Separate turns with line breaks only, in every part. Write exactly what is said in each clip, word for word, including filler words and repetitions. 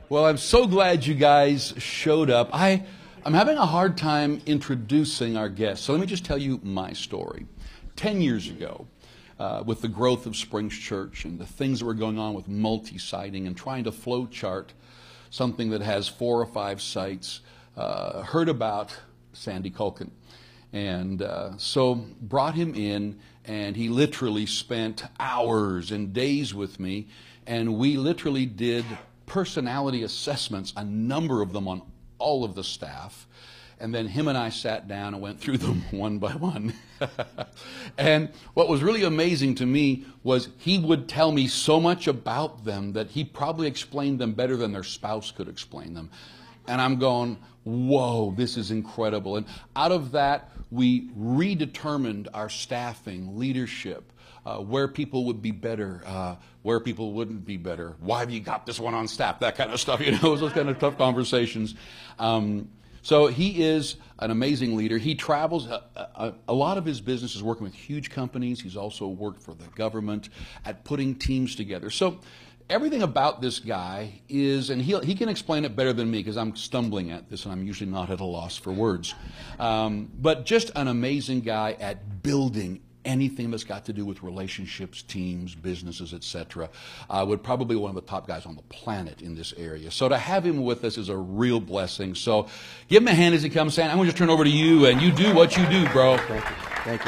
Well, I'm so glad you guys showed up. I, I'm having a hard time introducing our guests, so let me just tell you my story. Ten years ago, uh, with the growth of Springs Church and the things that were going on with multi-siting and trying to flow chart something that has four or five sites, uh, heard about Sandy Culkin. And uh, so brought him in, and he literally spent hours and days with me, and we literally did personality assessments, a number of them on all of the staff. And then him and I sat down and went through them one by one. And what was really amazing to me was he would tell me so much about them that he probably explained them better than their spouse could explain them. And I'm going, whoa, this is incredible. And out of that, we redetermined our staffing, leadership, uh, where people would be better, uh, where people wouldn't be better. Why have you got this one on staff? That kind of stuff, you know, those kind of tough conversations. Um, so he is an amazing leader. He travels. A, a, a lot of his business is working with huge companies. He's also worked for the government at putting teams together. So everything about this guy is, and he he can explain it better than me because I'm stumbling at this and I'm usually not at a loss for words. Um, but just an amazing guy at building anything that's got to do with relationships, teams, businesses, et cetera. Uh, would probably be one of the top guys on the planet in this area. So to have him with us is a real blessing. So give him a hand as he comes. Sam, I'm going to just turn over to you, and you do what you do, bro.
Thank you. Thank you.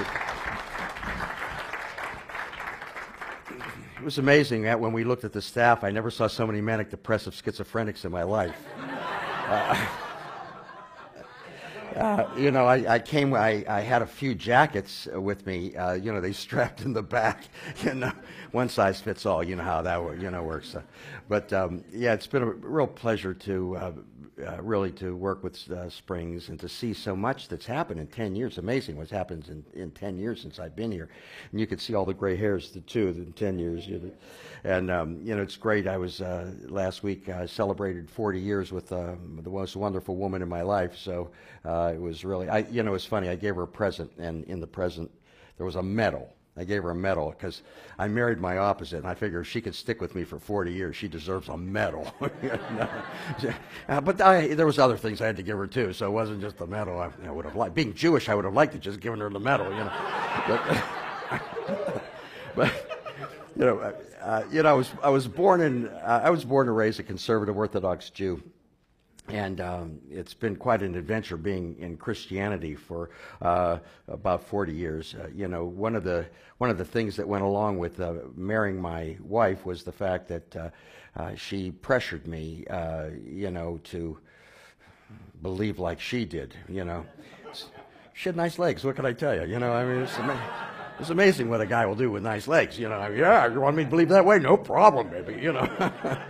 It was amazing that when we looked at the staff, I never saw so many manic depressive schizophrenics in my life. Uh, uh, you know, I, I came, I, I had a few jackets with me, uh, you know, they strapped in the back, you know, one size fits all, you know how that, you know, works. Uh, but, um, yeah, it's been a real pleasure to, uh, uh, really to work with uh, Springs and to see so much that's happened in ten years. Amazing what's happened in, in ten years since I've been here. And you can see all the gray hairs, the two, in ten years. You know. And, um, you know, it's great. I was, uh, last week, I uh, celebrated forty years with uh, the most wonderful woman in my life. So uh, it was really, I, you know, it's funny. I gave her a present, and in the present, there was a medal. I gave her a medal because I married my opposite, and I figured if she could stick with me for forty years, she deserves a medal. uh, but I, there was other things I had to give her too, so it wasn't just the medal. I, I would have liked, being Jewish, I would have liked to just given her the medal, you know. But, but you know, uh, you know, I was I was born in uh, I was born and raised a conservative Orthodox Jew. And um, it's been quite an adventure being in Christianity for uh, about forty years. Uh, you know, one of the one of the things that went along with uh, marrying my wife was the fact that uh, uh, she pressured me, uh, you know, to believe like she did. You know, she had nice legs. What can I tell you? You know, I mean, it's amazing. It's amazing what a guy will do with nice legs, you know. I mean, yeah, you want me to believe that way? No problem, baby, you know.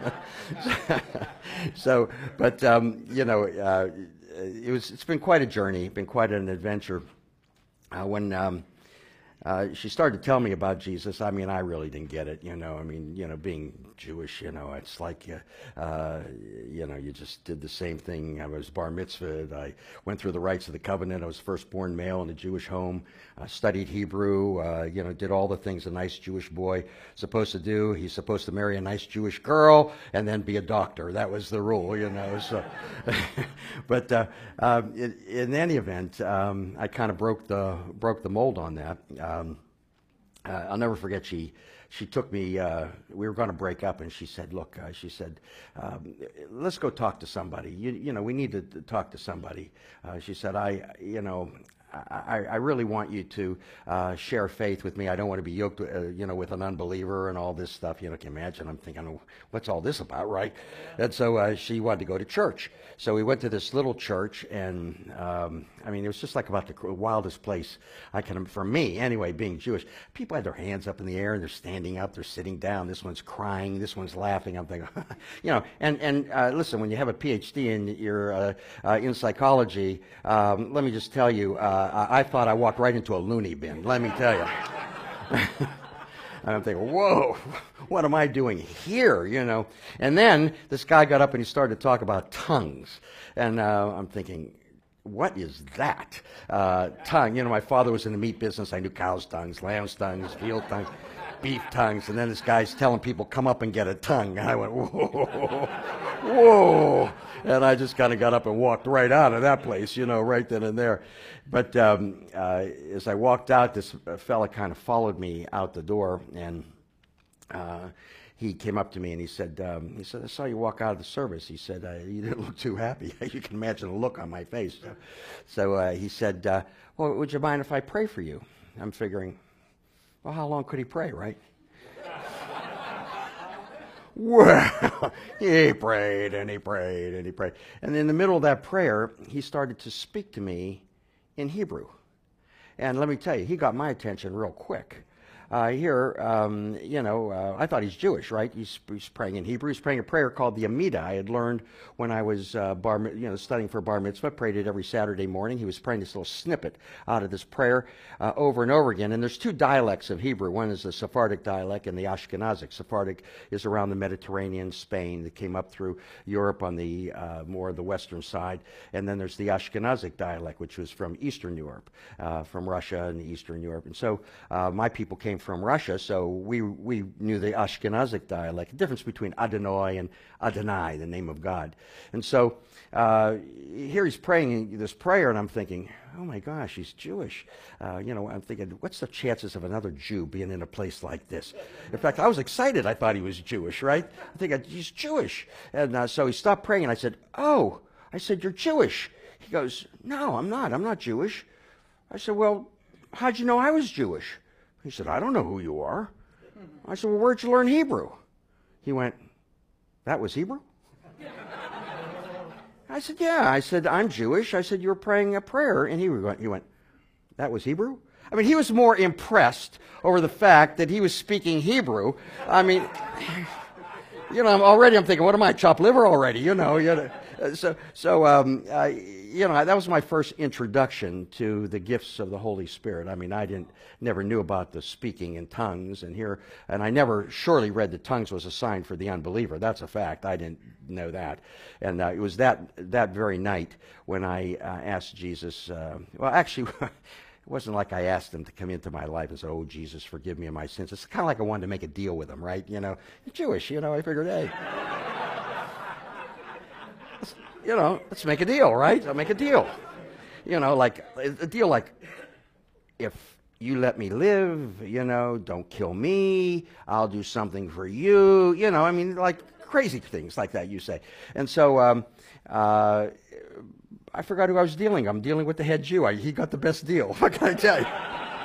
So, but, um, you know, uh, it was, it's been quite a journey, been quite an adventure. Uh, when um, uh, she started to tell me about Jesus, I mean, I really didn't get it, you know. I mean, you know, being Jewish, you know, it's like, uh, uh, you know, you just did the same thing. I was bar mitzvahed. I went through the rites of the covenant. I was firstborn male in a Jewish home. I studied Hebrew, uh, you know, did all the things a nice Jewish boy is supposed to do. He's supposed to marry a nice Jewish girl and then be a doctor. That was the rule, you know. So, but uh, uh, in, in any event, um, I kind of broke the broke the mold on that. Um, uh, I'll never forget. She. She took me, uh, we were going to break up, and she said, look, uh, she said, um, let's go talk to somebody. You, you know, we need to, to talk to somebody. Uh, she said, I, you know, I, I really want you to uh, share faith with me. I don't want to be yoked, uh, you know, with an unbeliever and all this stuff. You know, can you imagine? I'm thinking, what's all this about, right? And so uh, she wanted to go to church. So we went to this little church, and um, I mean, it was just like about the wildest place I can, for me anyway, being Jewish. People had their hands up in the air, and they're standing up, they're sitting down. This one's crying, this one's laughing. I'm thinking, you know, and and uh, listen, when you have a P H D in your uh, uh, in psychology, um, let me just tell you, uh, I, I thought I walked right into a loony bin. Let me tell you. And I'm thinking, whoa, what am I doing here, you know? And then this guy got up and he started to talk about tongues. And uh, I'm thinking, what is that? Uh, tongue, you know, my father was in the meat business. I knew cow's tongues, lamb's tongues, veal tongues. beef tongues. And then this guy's telling people, come up and get a tongue. And I went, whoa, whoa. And I just kind of got up and walked right out of that place, you know, right then and there. But um, uh, as I walked out, this fella kind of followed me out the door, and uh, he came up to me and he said, um, he said, I saw you walk out of the service. He said, uh, you didn't look too happy. You can imagine the look on my face. So, so uh, he said, uh, well, would you mind if I pray for you? I'm figuring, well, how long could he pray, right? Well, he prayed and he prayed and he prayed. And in the middle of that prayer, he started to speak to me in Hebrew. And let me tell you, he got my attention real quick. Uh, here, um, you know, uh, I thought he's Jewish, right? He's, he's praying in Hebrew. He's praying a prayer called the Amidah. I had learned when I was uh, bar, you know, studying for bar mitzvah. Prayed it every Saturday morning. He was praying this little snippet out of this prayer uh, over and over again. And there's two dialects of Hebrew. One is the Sephardic dialect and the Ashkenazic. Sephardic is around the Mediterranean, Spain, that came up through Europe on the uh, more the western side. And then there's the Ashkenazic dialect, which was from Eastern Europe, uh, from Russia and Eastern Europe. And so uh, my people came from Russia, so we we knew the Ashkenazic dialect, the difference between Adonai and Adonai, the name of God. And so uh, here he's praying this prayer, and I'm thinking, oh my gosh, he's Jewish. Uh, you know, I'm thinking, what's the chances of another Jew being in a place like this? In fact, I was excited. I thought he was Jewish, right? I think he's Jewish. And uh, so he stopped praying, and I said, oh, I said, you're Jewish. He goes, no, I'm not. I'm not Jewish. I said, well, how'd you know I was Jewish? He said, I don't know who you are. I said, well, where'd you learn Hebrew? He went, that was Hebrew? I said, yeah. I said, I'm Jewish. I said, you were praying a prayer in Hebrew. He went, that was Hebrew? I mean, he was more impressed over the fact that he was speaking Hebrew. I mean, you know, I'm already, I'm thinking, what am I, chopped liver already? You know, you know. So, so um, uh, you know, that was my first introduction to the gifts of the Holy Spirit. I mean, I didn't, never knew about the speaking in tongues, and here, and I never surely read that tongues was a sign for the unbeliever. That's a fact. I didn't know that, and uh, it was that that very night when I uh, asked Jesus. Uh, well, actually. It wasn't like I asked him to come into my life and said, oh, Jesus, forgive me of my sins. It's kind of like I wanted to make a deal with him, right? You know, you're Jewish, you know, I figured, hey, you know, let's make a deal, right? I'll make a deal. You know, like, a deal like, if you let me live, you know, don't kill me, I'll do something for you, you know, I mean, like crazy things like that you say. And so, um, uh, I forgot who I was dealing. I'm dealing with the head Jew. I, he got the best deal. What can I tell you?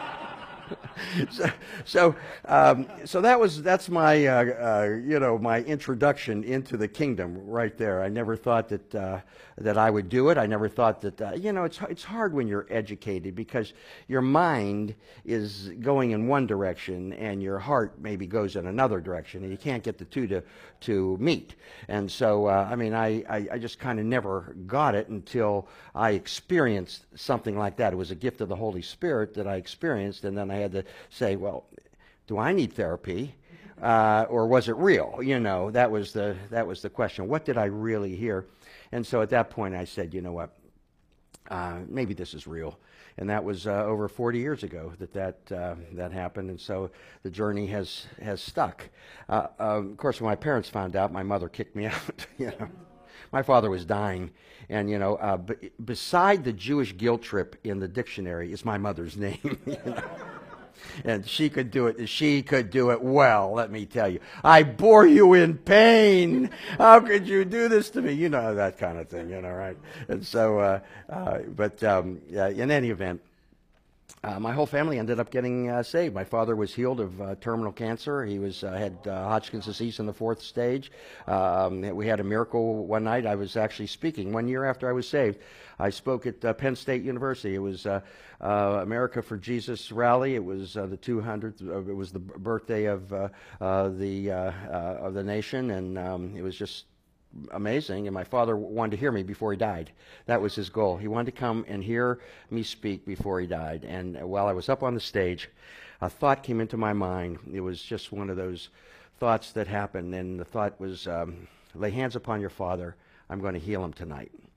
so, so, um, so that was that's my uh, uh, you know my introduction into the kingdom right there. I never thought that uh, that I would do it. I never thought that uh, you know it's it's hard when you're educated because your mind is going in one direction and your heart maybe goes in another direction, and you can't get the two to to meet. And so uh, I mean I I, I just kind of never got it until I experienced something like that. It was a gift of the Holy Spirit that I experienced, and then I had to say, well, do I need therapy, uh, or was it real? You know, that was the that was the question. What did I really hear? And so at that point, I said, you know what, uh, maybe this is real. And that was uh, over forty years ago that that uh, that happened. And so the journey has has stuck. Uh, uh, of course, when my parents found out, my mother kicked me out. You know, my father was dying. And, you know, uh, b- beside the Jewish guilt trip in the dictionary is my mother's name. You know? And she could do it. She could do it well, let me tell you. I bore you in pain. How could you do this to me? You know, that kind of thing, you know, right? And so, uh, uh, but um, uh, in any event, Uh, my whole family ended up getting uh, saved. My father was healed of uh, terminal cancer. He was uh, had uh, Hodgkin's disease in the fourth stage. Um, we had a miracle one night. I was actually speaking one year after I was saved. I spoke at uh, Penn State University. It was uh, uh, America for Jesus rally. It was uh, the two hundredth. Uh, it was the birthday of uh, uh, the uh, uh, of the nation, and um, it was just amazing. And my father wanted to hear me before he died. That was his goal. He wanted to come and hear me speak before he died. And while I was up on the stage, a thought came into my mind. It was just one of those thoughts that happened, and the thought was, um, lay hands upon your father. I'm going to heal him tonight.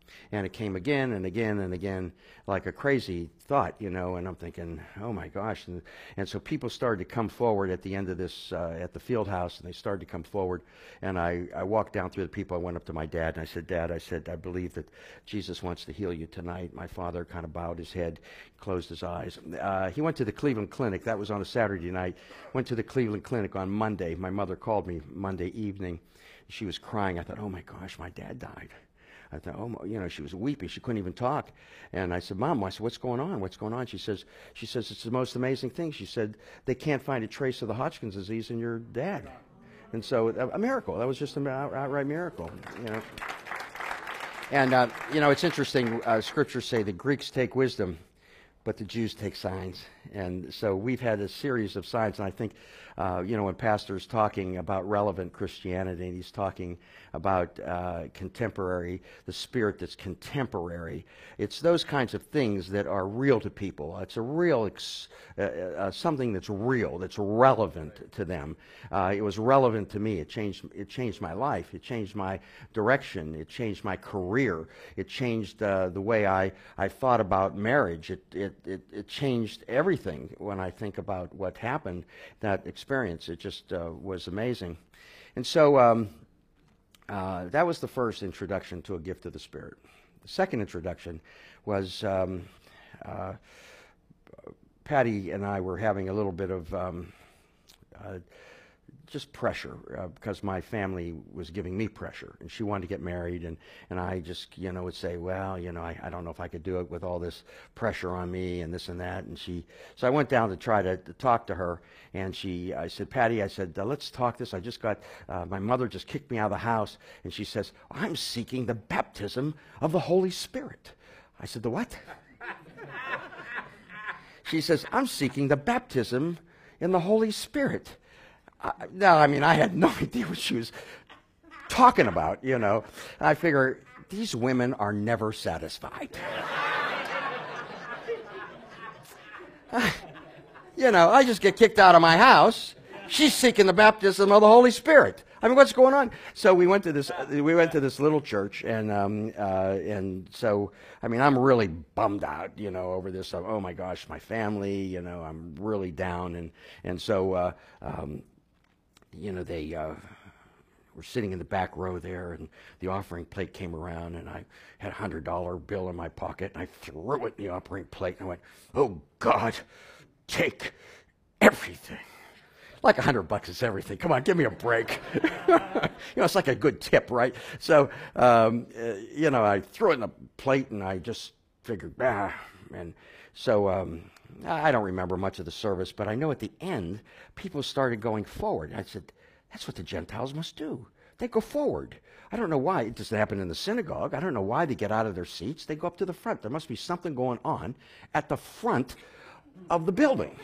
And it came again and again and again, like a crazy thought, you know, and I'm thinking, oh my gosh. And, and so people started to come forward at the end of this, uh, at the field house, and they started to come forward. And I, I walked down through the people. I went up to my dad, and I said, Dad, I said, I believe that Jesus wants to heal you tonight. My father kind of bowed his head, closed his eyes. Uh, he went to the Cleveland Clinic. That was on a Saturday night. Went to the Cleveland Clinic on Monday. My mother called me Monday evening. She was crying. I thought, oh my gosh, my dad died. I thought, oh, you know, she was weeping. She couldn't even talk. And I said, Mom, I said, what's going on? What's going on? She says, she says, it's the most amazing thing. She said, they can't find a trace of the Hodgkin's disease in your dad. And so, a, a miracle. That was just an out, outright miracle, you know. And, uh, you know, it's interesting. Uh, scriptures say the Greeks take wisdom, but the Jews take signs. And so we've had a series of signs. And I think, uh, you know, when Pastor's talking about relevant Christianity, and he's talking about uh, contemporary, the spirit that's contemporary, it's those kinds of things that are real to people. It's a real, ex- uh, uh, something that's real, that's relevant to them. Uh, it was relevant to me. It changed, it changed my life. It changed my direction. It changed my career. It changed uh, the way I, I thought about marriage. It, it, it, it changed everything when I think about what happened, that experience. It just uh, was amazing. And so um, uh, that was the first introduction to a gift of the Spirit. The second introduction was um, uh, Patty and I were having a little bit of um, uh, just pressure uh, because my family was giving me pressure, and she wanted to get married, and, and I just, you know, would say, well, you know, I, I don't know if I could do it with all this pressure on me and this and that. And she, so I went down to try to, to talk to her, and she, I said, Patty, I said, uh, let's talk this. I just got, uh, my mother just kicked me out of the house, and she says, I'm seeking the baptism of the Holy Spirit. I said, the what? She says, I'm seeking the baptism in the Holy Spirit. Uh, no, I mean, I had no idea what she was talking about, you know. I figure, these women are never satisfied. uh, you know, I just get kicked out of my house. She's seeking the baptism of the Holy Spirit. I mean, what's going on? So we went to this. We went to this little church, and um, uh, and so I mean, I'm really bummed out, you know, over this. Oh my gosh, my family, you know, I'm really down, and and so. Uh, um, You know, they uh, were sitting in the back row there, and the offering plate came around, and I had a hundred dollar bill in my pocket, and I threw it in the offering plate, and I went, "Oh God, take everything." Like a hundred bucks is everything. Come on, give me a break. You know, it's like a good tip, right? So, um, uh, you know, I threw it in the plate, and I just figured, ah, and so. Um, I don't remember much of the service, but I know at the end, people started going forward. I said, that's what the Gentiles must do. They go forward. I don't know why. It doesn't happen in the synagogue. I don't know why they get out of their seats. They go up to the front. There must be something going on at the front of the building.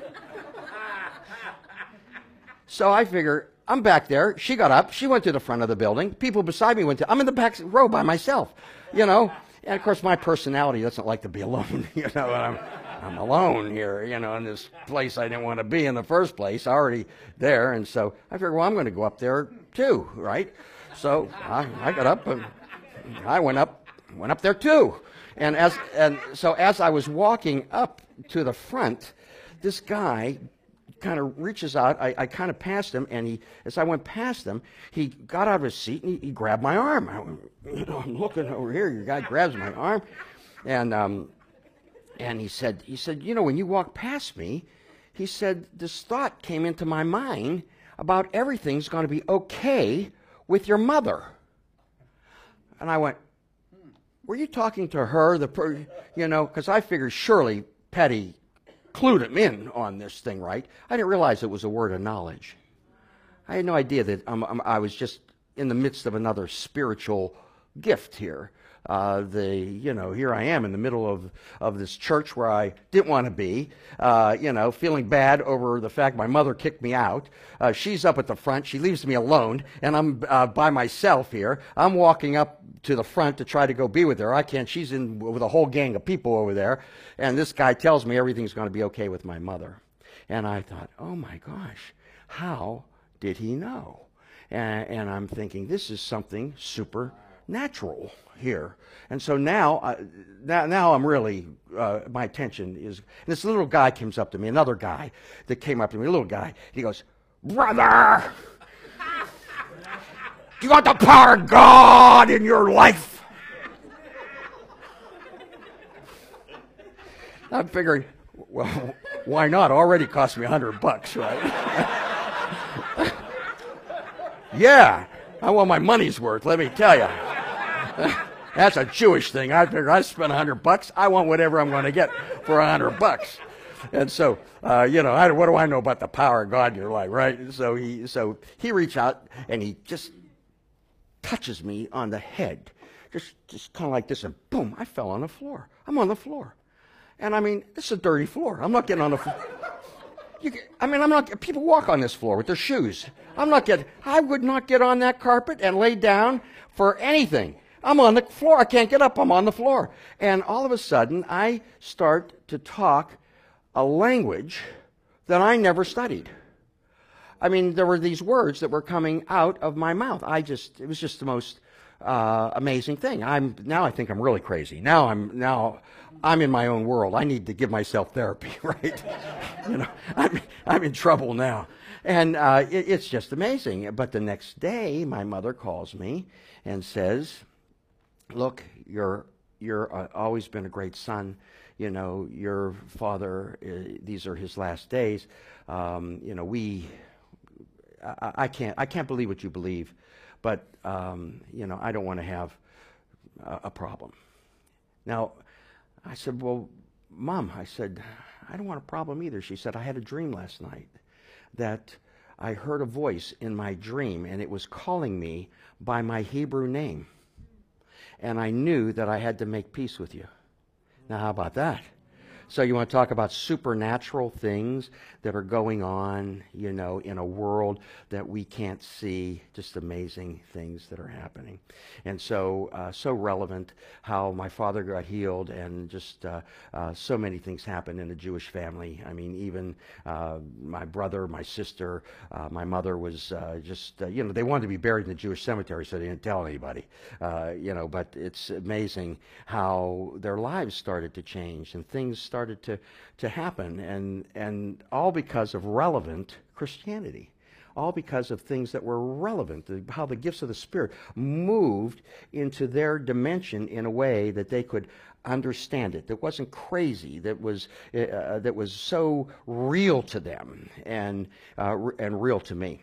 So I figure, I'm back there. She got up. She went to the front of the building. People beside me went to, I'm in the back row by myself, you know. And, of course, my personality doesn't like to be alone, you know. And I'm, I'm alone here, you know, in this place I didn't want to be in the first place, already there. And so I figured, well, I'm going to go up there, too, right? So I, I got up, and I went up, went up there, too. And, as, and so as I was walking up to the front, this guy kind of reaches out. I, I kind of passed him, and he, as I went past him, he got out of his seat, and he, he grabbed my arm. I went, you know, I'm looking over here. Your guy grabs my arm, and um, and he said, he said, you know, when you walked past me, he said, this thought came into my mind about everything's going to be okay with your mother. And I went, were you talking to her? The per, you know, because I figured surely Petty clued him in on this thing, right? I didn't realize it was a word of knowledge. I had no idea that I'm, I'm, I was just in the midst of another spiritual gift here. Uh, the, you know, here I am in the middle of, of this church where I didn't want to be, uh, you know, feeling bad over the fact my mother kicked me out. Uh, she's up at the front. She leaves me alone, and I'm uh, by myself here. I'm walking up to the front to try to go be with her. I can't. She's in with a whole gang of people over there, and this guy tells me everything's going to be okay with my mother. And I thought, oh, my gosh, how did he know? And, and I'm thinking, this is something super natural here. And so now, uh, now, now I'm really, uh, my attention is, and this little guy comes up to me, another guy that came up to me, a little guy, he goes, "Brother, you got the power of God in your life." I'm figuring, well, why not? Already cost me a hundred bucks, right? Yeah, I want my money's worth, let me tell you. That's a Jewish thing. I figure I spent a hundred bucks. I want whatever I'm going to get for a hundred bucks. And so, uh, you know, I, what do I know about the power of God in your life, right? So he, so he reached out and he just touches me on the head, just, just kind of like this, and boom, I fell on the floor. I'm on the floor, and I mean, this is a dirty floor. I'm not getting on the floor. You, I mean, I'm not. People walk on this floor with their shoes. I'm not getting. I would not get on that carpet and lay down for anything. I'm on the floor. I can't get up. I'm on the floor. And all of a sudden, I start to talk a language that I never studied. I mean, there were these words that were coming out of my mouth. I just, it was just the most uh, amazing thing. I'm now I think I'm really crazy. Now I'm now I'm in my own world. I need to give myself therapy, right? You know, I'm I'm in trouble now, and uh, it, it's just amazing. But the next day, my mother calls me and says, "Look, you're you're uh, always been a great son. You know, your father. Uh, these are his last days. Um, you know, we." I, I can't. I can't believe what you believe, but um, you know, I don't want to have a, a problem. Now, I said, "Well, Mom," I said, "I don't want a problem either." She said, "I had a dream last night that I heard a voice in my dream, and it was calling me by my Hebrew name, and I knew that I had to make peace with you." Now, how about that? So you want to talk about supernatural things that are going on, you know, in a world that we can't see, just amazing things that are happening. And so, uh, so relevant how my father got healed, and just uh, uh, so many things happened in the Jewish family. I mean, even uh, my brother, my sister, uh, my mother was uh, just, uh, you know, they wanted to be buried in the Jewish cemetery, so they didn't tell anybody, uh, you know, but it's amazing how their lives started to change and things started started to, to happen, and, and all because of relevant Christianity. All because of things that were relevant, the, how the gifts of the Spirit moved into their dimension in a way that they could understand it, that wasn't crazy, that was, uh, that was so real to them and, uh, and real to me.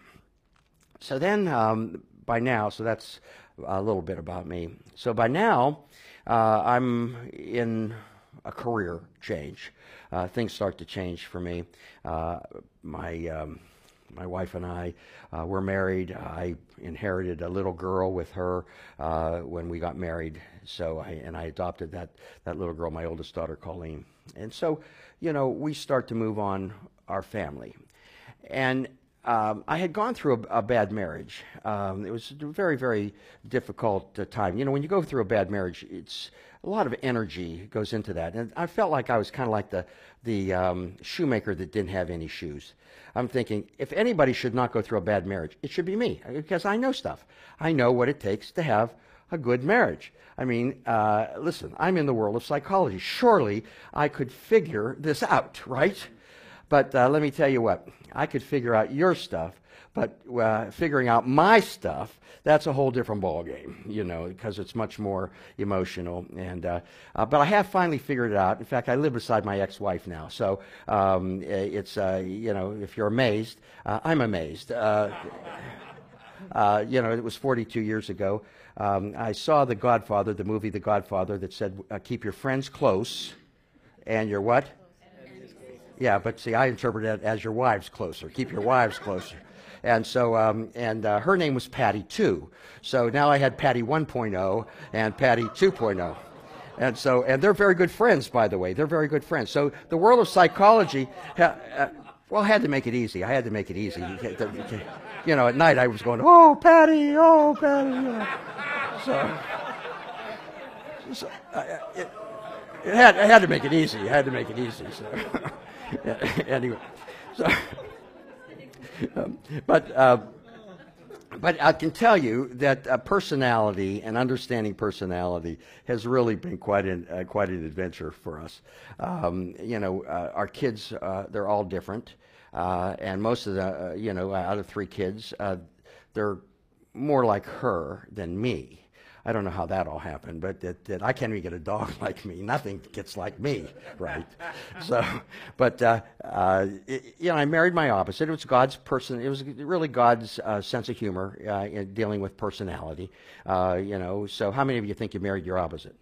So then, um, by now, so that's a little bit about me. So by now, uh, I'm in a career change. Uh, things start to change for me. Uh, my um, my wife and I uh, were married. I inherited a little girl with her uh, when we got married. So I and I adopted that that little girl, my oldest daughter, Colleen. And so, you know, we start to move on our family. And Um, I had gone through a, a bad marriage. Um, it was a very, very difficult uh, time. You know, when you go through a bad marriage, it's a lot of energy goes into that. And I felt like I was kind of like the, the um, shoemaker that didn't have any shoes. I'm thinking, if anybody should not go through a bad marriage, it should be me, because I know stuff. I know what it takes to have a good marriage. I mean, uh, listen, I'm in the world of psychology. Surely I could figure this out, right? But uh, let me tell you what, I could figure out your stuff, but uh, figuring out my stuff, that's a whole different ballgame, you know, because it's much more emotional. And uh, uh, but I have finally figured it out. In fact, I live beside my ex-wife now, so um, it's, uh, you know, if you're amazed, uh, I'm amazed. Uh, uh, you know, it was forty-two years ago. Um, I saw The Godfather, the movie The Godfather, that said, uh, keep your friends close, and your what? Yeah, but see, I interpret it as your wives closer. Keep your wives closer. And so, um, and uh, her name was Patty two. So now I had Patty one point oh and Patty two point oh. And so, and they're very good friends, by the way. They're very good friends. So the world of psychology, ha, uh, well, I had to make it easy. I had to make it easy. You know, at night I was going, oh, Patty, oh, Patty. You know. So, so uh, it, it, had, I had to make it easy. I had to make it easy. So. Yeah, anyway, so, um, but uh, But I can tell you that uh, personality and understanding personality has really been quite an uh, quite an adventure for us. Um, you know, uh, our kids, uh, they're all different, uh, and most of the uh, you know out of three kids, uh, they're more like her than me. I don't know how that all happened, but that, that I can't even get a dog like me. Nothing gets like me, right? So, but uh, uh, it, you know, I married my opposite. It was God's person. It was really God's uh, sense of humor uh, in dealing with personality. Uh, you know, so how many of you think you married your opposite?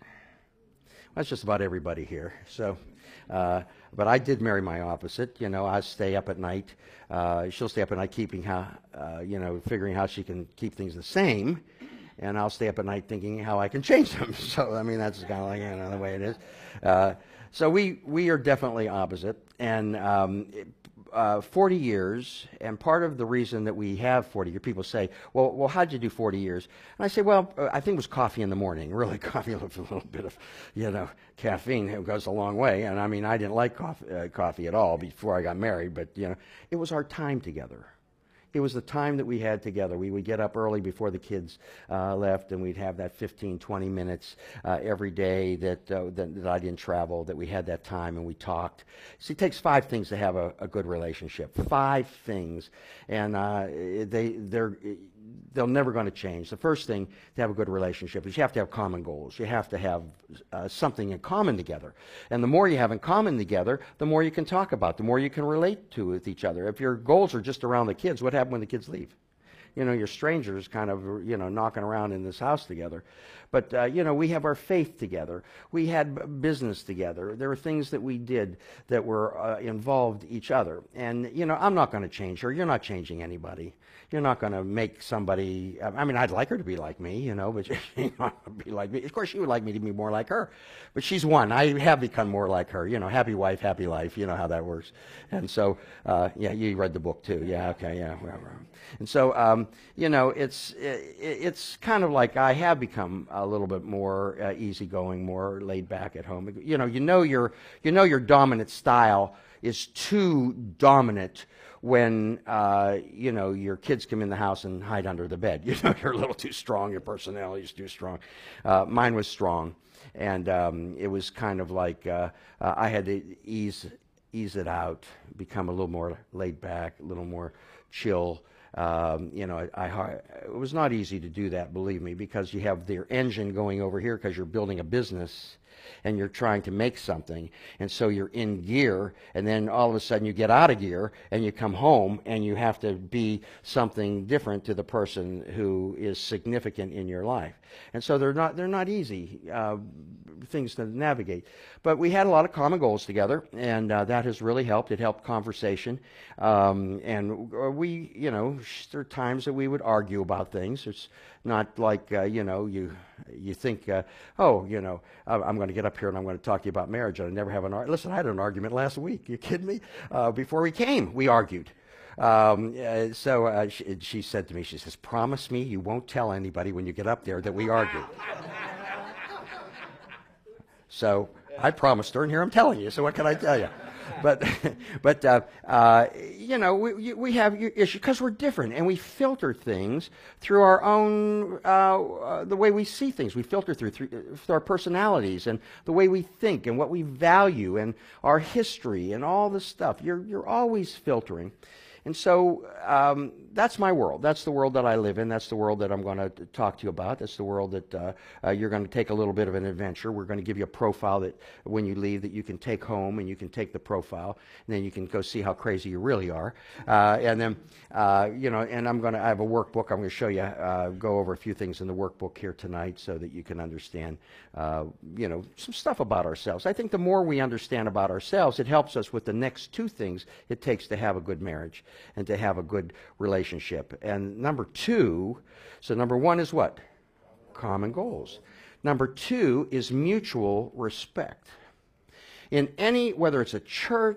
That's just about everybody here. So, uh, but I did marry my opposite. You know, I stay up at night. Uh, she'll stay up at night keeping how, uh, you know, figuring how she can keep things the same. And I'll stay up at night thinking how I can change them. So, I mean, that's kind of like, you know, the way it is. Uh, so we, we are definitely opposite. And um, it, uh, forty years, and part of the reason that we have forty years, people say, well, well, how'd you do forty years? And I say, well, uh, I think it was coffee in the morning. Really, coffee with a little bit of, you know, caffeine. It goes a long way. And, I mean, I didn't like coffee, uh, coffee at all before I got married. But, you know, it was our time together. It was the time that we had together. We would get up early before the kids uh, left, and we'd have that fifteen, twenty minutes uh, every day that, uh, that, that I didn't travel, that we had that time, and we talked. See, it takes five things to have a, a good relationship. Five things. And uh, they, they're... they're never going to change. The first thing to have a good relationship is you have to have common goals. You have to have uh, something in common together. And the more you have in common together, the more you can talk about, the more you can relate to with each other. If your goals are just around the kids, what happens when the kids leave? You know, you're strangers kind of, you know, knocking around in this house together. But, uh, you know, we have our faith together. We had business together. There were things that we did that were uh, involved each other. And, you know, I'm not going to change her. You're not changing anybody. You're not going to make somebody, I mean, I'd like her to be like me, you know, but she's not going to be like me. Of course, she would like me to be more like her. But she's one. I have become more like her. You know, happy wife, happy life. You know how that works. And so, uh, yeah, you read the book too. Yeah, okay, yeah, whatever. And so, um, you know, it's it, it's kind of like I have become a little bit more uh, easygoing, more laid back at home. You know, you know your you know your dominant style is too dominant when uh, you know your kids come in the house and hide under the bed. You know, you're a little too strong. Your personality is too strong. Uh, mine was strong, and um, it was kind of like uh, uh, I had to ease ease it out, become a little more laid back, a little more chill. Um, you know, I, I, it was not easy to do that, believe me, because you have their engine going over here because you're building a business and you're trying to make something, and so you're in gear, and then all of a sudden you get out of gear and you come home and you have to be something different to the person who is significant in your life. And so they're not they're not easy uh, things to navigate. But we had a lot of common goals together, and uh, that has really helped. It helped conversation, um, and we, you know, there are times that we would argue about things. It's not like uh, you know you you think uh, oh you know I'm going to get up here and I'm going to talk to you about marriage and I never have an argument. Listen, I had an argument last week. You kidding me? Uh, before we came, we argued. Um, uh, so uh, she, she said to me, she says, "Promise me you won't tell anybody when you get up there that we argued." So I promised her, and here I'm telling you. So what can I tell you? But, but uh, uh, you know, we, we have issues because we're different, and we filter things through our own, uh, uh, the way we see things. We filter through, through, through our personalities and the way we think and what we value and our history and all this stuff. You're, you're always filtering. And so um, that's my world. That's the world that I live in. That's the world that I'm going to talk to you about. That's the world that uh, uh, you're going to take a little bit of an adventure. We're going to give you a profile that when you leave that you can take home, and you can take the profile, and then you can go see how crazy you really are. Uh, and then, uh, you know, and I'm going to, I have a workbook. I'm going to show you, uh, go over a few things in the workbook here tonight so that you can understand, uh, you know, some stuff about ourselves. I think the more we understand about ourselves, it helps us with the next two things it takes to have a good marriage and to have a good relationship. And number two, so number one is what? Common goals. Number two is mutual respect. In any, whether it's a church,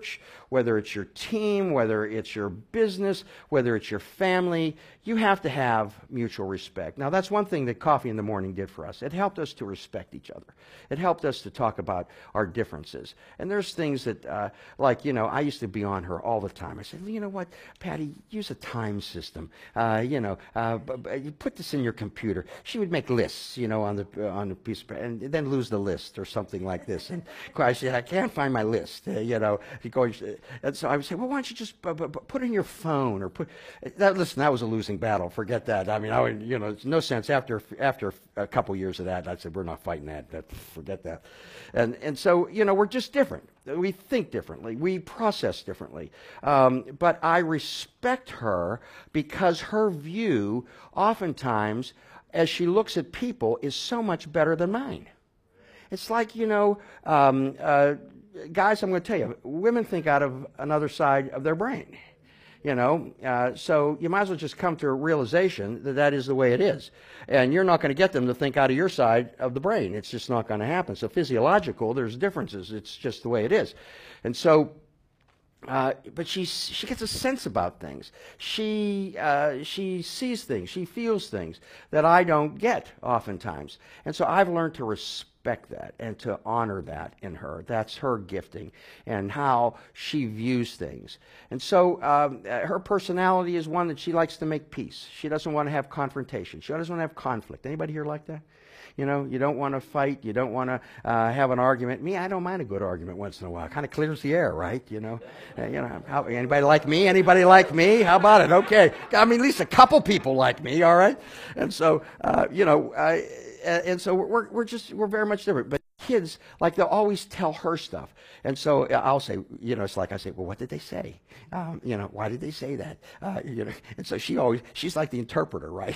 whether it's your team, whether it's your business, whether it's your family, you have to have mutual respect. Now, that's one thing that Coffee in the Morning did for us. It helped us to respect each other. It helped us to talk about our differences. And there's things that, uh, like, you know, I used to be on her all the time. I said, well, you know what, Patty, use a time system. Uh, you know, uh, b- b- you put this in your computer. She would make lists, you know, on the uh, on the piece of paper, and then lose the list or something like this. And I said, I can't find my list, uh, you know. Going, and so I would say, well, why don't you just b- b- put it in your phone or put that? Listen, that was a losing battle. Forget that. I mean, I would, you know, it's no sense. After after a couple years of that, I said, we're not fighting that. that. Forget that. And and so, you know, we're just different. We think differently. We process differently. Um, but I respect her because her view, oftentimes, as she looks at people, is so much better than mine. It's like, you know, um, uh, guys, I'm going to tell you, women think out of another side of their brain. You know, uh, so you might as well just come to a realization that that is the way it is. And you're not going to get them to think out of your side of the brain. It's just not going to happen. So physiological, there's differences. It's just the way it is. And so, uh, but she, she gets a sense about things. She, uh, she sees things. She feels things that I don't get oftentimes. And so I've learned to respect that and to honor that in her. That's her gifting and how she views things. And so um, her personality is one that she likes to make peace. She doesn't want to have confrontation. She doesn't want to have conflict. Anybody here like that? You know, you don't want to fight. You don't want to uh, have an argument. Me, I don't mind a good argument once in a while. It kind of clears the air, right? You know, uh, you know. How, anybody like me? Anybody like me? How about it? Okay. I mean, at least a couple people like me. All right. And so, uh, you know, I. And so we're we're just we're very much different. But kids, like, they'll always tell her stuff, and so I'll say, you know, it's like I say, well, what did they say? Um, you know, why did they say that? Uh, you know, and so she always she's like the interpreter, right?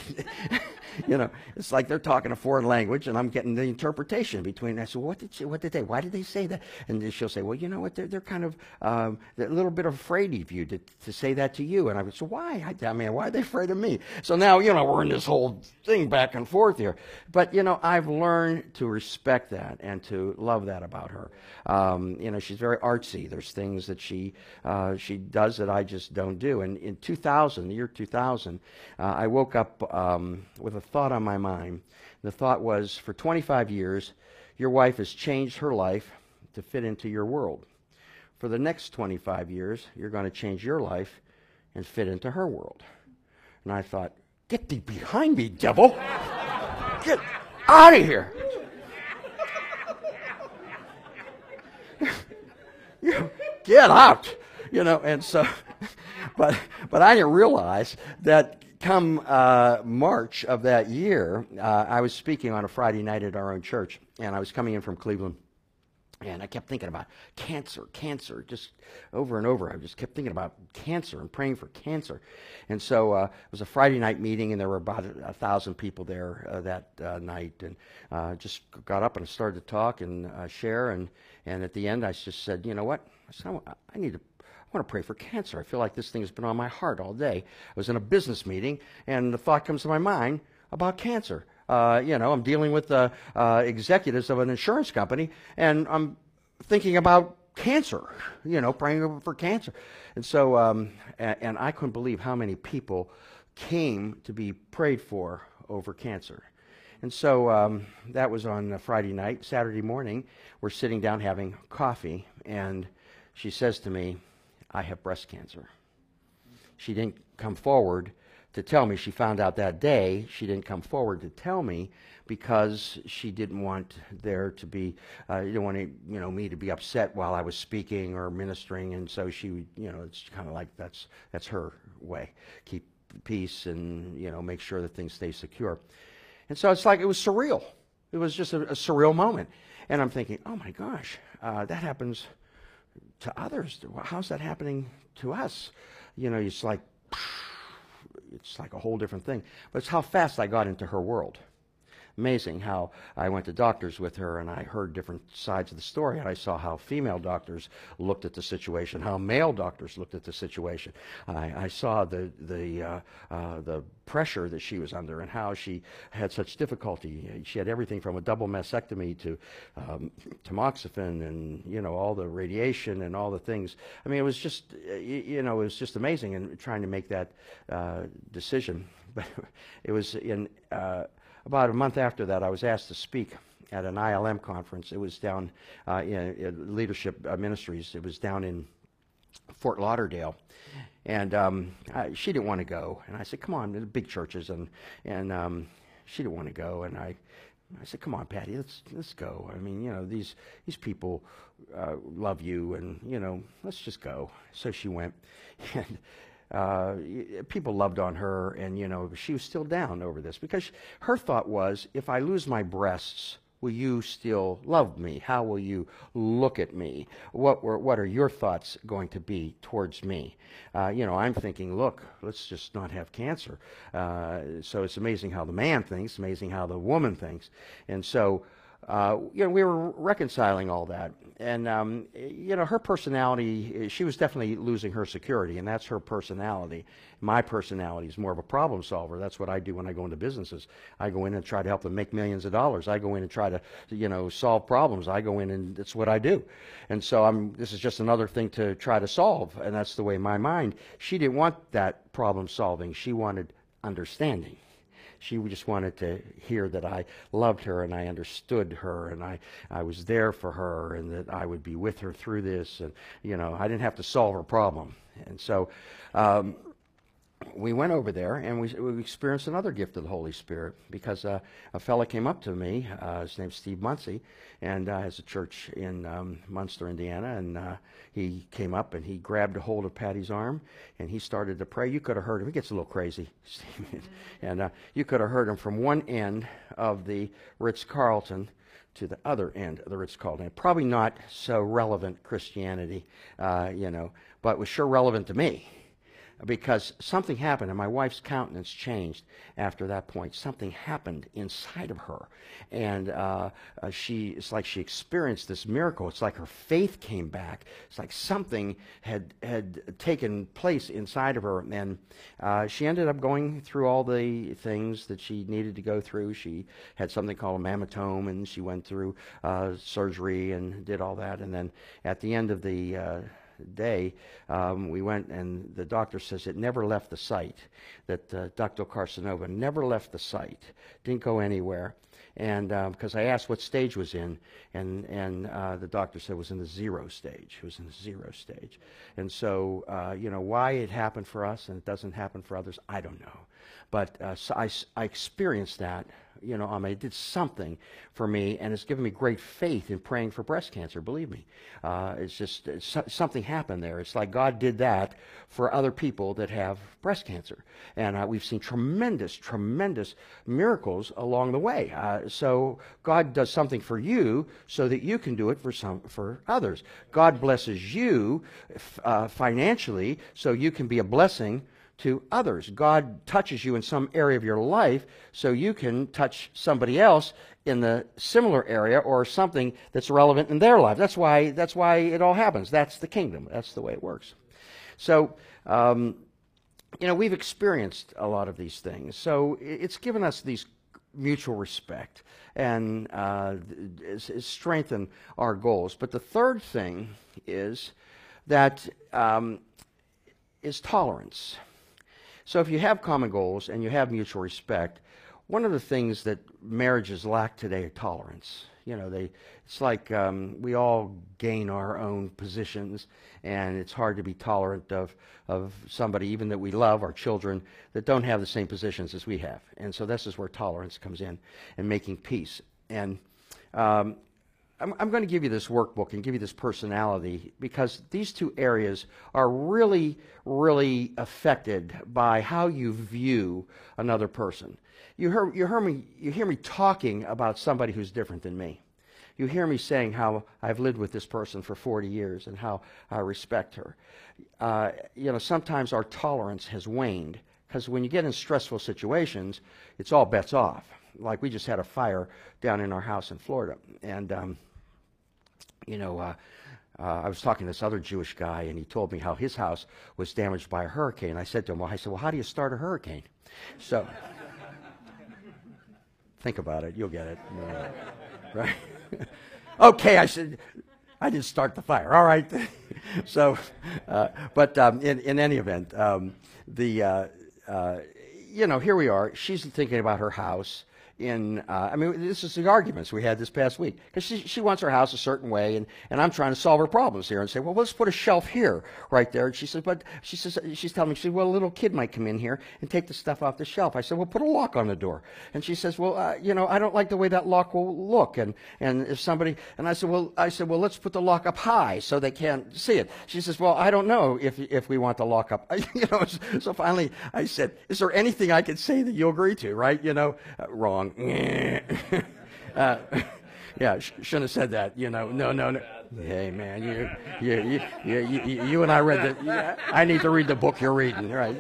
You know, it's like they're talking a foreign language, and I'm getting the interpretation between. I said, well, what did she, what did they? Why did they say that? And then she'll say, well, you know what? They're they're kind of um, they're a little bit afraid of you to to say that to you. And I would say, why? I, I mean, why are they afraid of me? So now, you know, we're in this whole thing back and forth here. But you know, I've learned to respect that and to love that about her. Um, you know, she's very artsy. There's things that she uh, she does that I just don't do. And in two thousand, the year two thousand, uh, I woke up um, with a thought on my mind. The thought was, for twenty-five years, your wife has changed her life to fit into your world. For the next twenty-five years, you're going to change your life and fit into her world. And I thought, get thee behind me, devil. Get out of here. Get out. You know, and so, but, but I didn't realize that come uh, March of that year, uh, I was speaking on a Friday night at our own church, and I was coming in from Cleveland. And I kept thinking about cancer, cancer, just over and over. I just kept thinking about cancer and praying for cancer. And so uh, it was a Friday night meeting, and there were about a, a thousand people there uh, that uh, night. And uh, just got up and started to talk and uh, share. And, and at the end, I just said, you know what? I said, I, I need to I want to pray for cancer. I feel like this thing has been on my heart all day. I was in a business meeting, and the thought comes to my mind about cancer. Uh, you know, I'm dealing with the uh, executives of an insurance company, and I'm thinking about cancer, you know, praying for cancer. And so, um, and, and I couldn't believe how many people came to be prayed for over cancer. And so um, that was on Friday night. Saturday morning, we're sitting down having coffee, and she says to me, I have breast cancer. She didn't come forward to tell me. She found out that day. She didn't come forward to tell me because she didn't want there to be, uh, you don't want to, you know, me to be upset while I was speaking or ministering. And so she, you know, it's kind of like that's that's her way. Keep peace and, you know, make sure that things stay secure. And so it's like it was surreal. It was just a, a surreal moment. And I'm thinking, oh my gosh, uh, that happens to others. How's that happening to us? You know, it's like, it's like a whole different thing. But it's how fast I got into her world. amazing how I went to doctors with her, and I heard different sides of the story, and I saw how female doctors looked at the situation, how male doctors looked at the situation. I, I saw the the uh, uh, the pressure that she was under and how she had such difficulty. She had everything from a double mastectomy to um, tamoxifen and, you know, all the radiation and all the things. I mean, it was just, you, you know, it was just amazing in trying to make that uh, decision. But it was in uh, about a month after that, I was asked to speak at an I L M conference. It was down uh, in, in Leadership uh, Ministries. It was down in Fort Lauderdale. And um, I, she didn't want to go. And I said, come on, the big churches. And, and um, she didn't want to go. And I, I said, come on, Patty, let's, let's go. I mean, you know, these, these people uh, love you, and, you know, let's just go. So she went. And uh, people loved on her, and, you know, she was still down over this. Because her thought was, if I lose my breasts, will you still love me? How will you look at me? What were, what are your thoughts going to be towards me? Uh, you know, I'm thinking, look, let's just not have cancer. Uh, so it's amazing how the man thinks, amazing how the woman thinks. And so, uh, you know, we were reconciling all that. And, um, you know, her personality, she was definitely losing her security, and that's her personality. My personality is more of a problem solver. That's what I do when I go into businesses. I go in and try to help them make millions of dollars. I go in and try to, you know, solve problems. I go in and that's what I do. And so I'm, this is just another thing to try to solve, and that's the way my mind. She didn't want that problem solving. She wanted understanding. She just wanted to hear that I loved her and I understood her and I, I was there for her and that I would be with her through this. And, you know, I didn't have to solve her problem. And so um, we went over there and we, we experienced another gift of the Holy Spirit, because uh, a fella came up to me. Uh, his name's Steve Muncie, and uh, has a church in um, Munster, Indiana. And uh, he came up and he grabbed a hold of Patty's arm and he started to pray. You could have heard him. He gets a little crazy, Steve. And uh, you could have heard him from one end of the Ritz-Carlton to the other end of the Ritz-Carlton. Probably not so relevant Christianity, uh, you know, but was sure relevant to me. Because something happened, and my wife's countenance changed after that point. Something happened inside of her, and uh, uh, she, it's like she experienced this miracle. It's like her faith came back. It's like something had had taken place inside of her, and uh, she ended up going through all the things that she needed to go through. She had something called a mammotome, and she went through uh, surgery and did all that, and then at the end of the uh, day, um, we went and the doctor says it never left the site, that uh, ductal carcinoma never left the site, didn't go anywhere. And because um, I asked what stage was in, and, and uh, the doctor said it was in the zero stage. It was in the zero stage. And so, uh, you know, why it happened for us and it doesn't happen for others, I don't know. But uh, so I, I experienced that. You know, um, it did something for me, and it's given me great faith in praying for breast cancer, believe me. Uh, it's just it's, something happened there. It's like God did that for other people that have breast cancer. And uh, we've seen tremendous, tremendous miracles along the way. Uh, so God does something for you so that you can do it for some for others. God blesses you uh, financially so you can be a blessing to others. God touches you in some area of your life so you can touch somebody else in the similar area or something that's relevant in their life. That's why, that's why it all happens. That's the kingdom. That's the way it works. So, um, you know, we've experienced a lot of these things. So it's given us these mutual respect and uh, it's, it's strengthened our goals. But the third thing is that um, is tolerance. So if you have common goals and you have mutual respect, one of the things that marriages lack today are tolerance. You know, they, it's like um, we all gain our own positions, and it's hard to be tolerant of, of somebody, even that we love, our children, that don't have the same positions as we have. And so this is where tolerance comes in, and making peace. And um, I'm, I'm going to give you this workbook and give you this personality, because these two areas are really, really affected by how you view another person. You hear, you hear me, you hear me talking about somebody who's different than me. You hear me saying how I've lived with this person for forty years and how I respect her. Uh, you know, sometimes our tolerance has waned, because when you get in stressful situations, it's all bets off. like we just had a fire down in our house in Florida, and um, you know, uh, uh, I was talking to this other Jewish guy, and he told me how his house was damaged by a hurricane. I said to him, well, I said, well, how do you start a hurricane? So think about it, you'll get it, yeah. Right? Okay, I said, I didn't start the fire. All right. so, uh, but um, in in any event, um, the uh, uh, you know, here we are. She's thinking about her house. In, uh, I mean, this is the arguments we had this past week, because she, she wants her house a certain way, and, and I'm trying to solve her problems here and say, well, let's put a shelf here, right there. And she says, but she says, she's telling me, she says, well, a little kid might come in here and take the stuff off the shelf. I said, well, put a lock on the door. And she says, well, uh, you know, I don't like the way that lock will look. And, and if somebody, and I said, well, I said, well, let's put the lock up high so they can't see it. She says, well, I don't know if, if we want the lock up. you know, so finally I said, is there anything I can say that you'll agree to, right? You know, uh, wrong. uh, yeah, sh- shouldn't have said that. You know, no, no, no. Hey, man, you, you, you, you, you, you and I read the. Yeah, I need to read the book you're reading, right?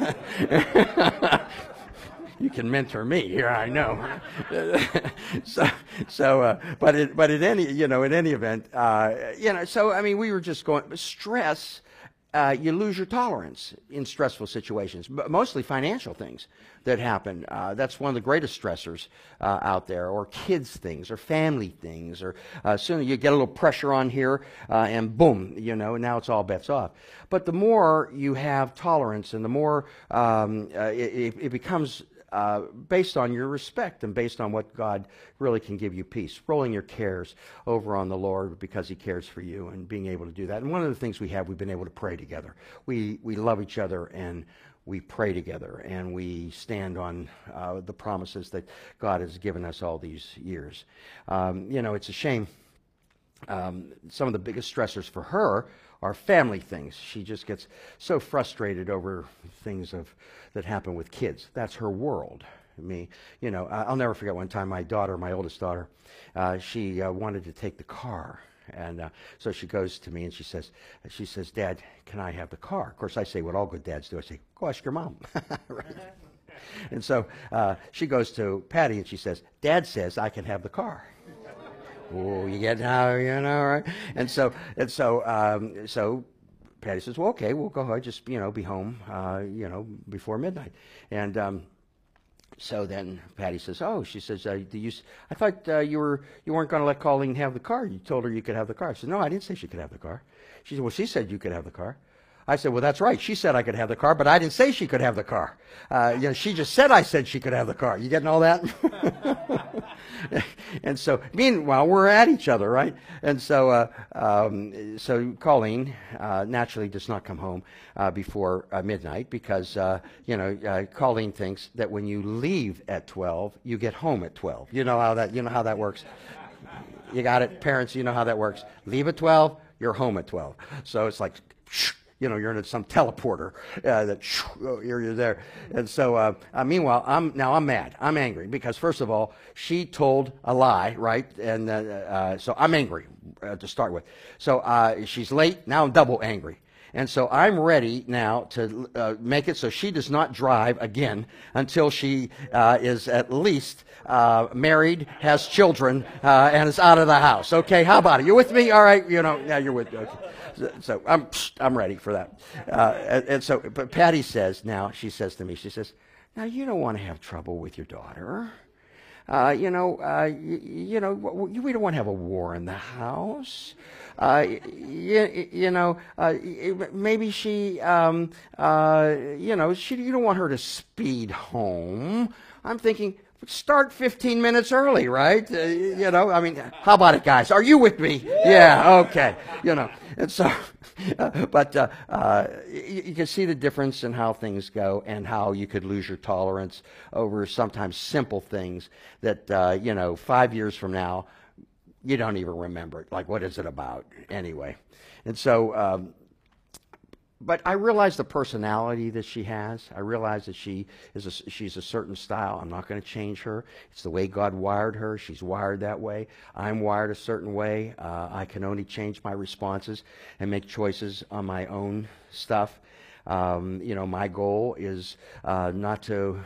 You can mentor me here, I know. so, so, uh, but it, but in any, you know, in any event, uh, you know, so I mean, we were just going stress. Uh, you lose your tolerance in stressful situations, but mostly financial things that happen. Uh, that's one of the greatest stressors uh, out there, or kids things, or family things, or uh, soon you get a little pressure on here, uh, and boom, you know, now it's all bets off. But the more you have tolerance, and the more um, uh, it, it becomes Uh, based on your respect and based on what God really can give you peace, rolling your cares over on the Lord because He cares for you, and being able to do that. And one of the things we have, we've been able to pray together. We we love each other, and we pray together, and we stand on uh, the promises that God has given us all these years. Um, you know, it's a shame. Um, some of the biggest stressors for her are family things. She just gets so frustrated over things of that happen with kids. That's her world. Me, you know, I'll never forget one time my daughter, my oldest daughter, uh, she uh, wanted to take the car. And uh, so she goes to me and she says, she says, Dad, can I have the car? Of course, I say what all good dads do. I say, go ask your mom. Right? And so uh, she goes to Patty and she says, Dad says I can have the car. Oh, you get how, you know, right? And so, and so, um, so Patty says, well, okay, we'll go ahead, just, you know, be home, uh, you know, before midnight. And um, so then Patty says, oh, she says, uh, do you, I thought uh, you were, you weren't going to let Colleen have the car. You told her you could have the car. I said, no, I didn't say she could have the car. She said, well, she said you could have the car. I said, well, that's right. She said I could have the car, but I didn't say she could have the car. Uh, you know, she just said I said she could have the car. You getting all that? And so, meanwhile, we're at each other, right? And so, uh, um, so Colleen uh, naturally does not come home uh, before uh, midnight because, uh, you know, uh, Colleen thinks that when you leave at twelve, you get home at twelve. You know how that, you know how that works? You got it, parents. You know how that works. Leave at twelve, you're home at twelve. So it's like, you know, you're in some teleporter uh, that oh, you're, you're there. And so, uh, uh, meanwhile, I'm now I'm mad. I'm angry because first of all, she told a lie, right? And uh, uh, so I'm angry uh, to start with. So uh, she's late. Now I'm double angry. And so I'm ready now to uh, make it so she does not drive again until she uh, is at least uh, married, has children, uh, and is out of the house. Okay, how about it? You with me? All right, you know, yeah, you're with me. Okay. So, so I'm I'm ready for that. Uh, and, and so, but Patty says now, she says to me, she says, now you don't want to have trouble with your daughter. Uh, you know, uh, you, you know, we don't want to have a war in the house. Uh, you, you know, uh, maybe she, um, uh, you know, she, you don't want her to speed home. I'm thinking, start fifteen minutes early, right? Uh, you know, I mean, how about it, guys? Are you with me? Yeah, yeah, okay. You know, and so, uh, but uh, uh, you, you can see the difference in how things go and how you could lose your tolerance over sometimes simple things that, uh, you know, five years from now, you don't even remember it. Like, what is it about anyway? And so, um, but I realize the personality that she has. I realize that she is a, she's a certain style. I'm not going to change her. It's the way God wired her. She's wired that way. I'm wired a certain way. Uh, I can only change my responses and make choices on my own stuff. Um, you know, my goal is uh, not to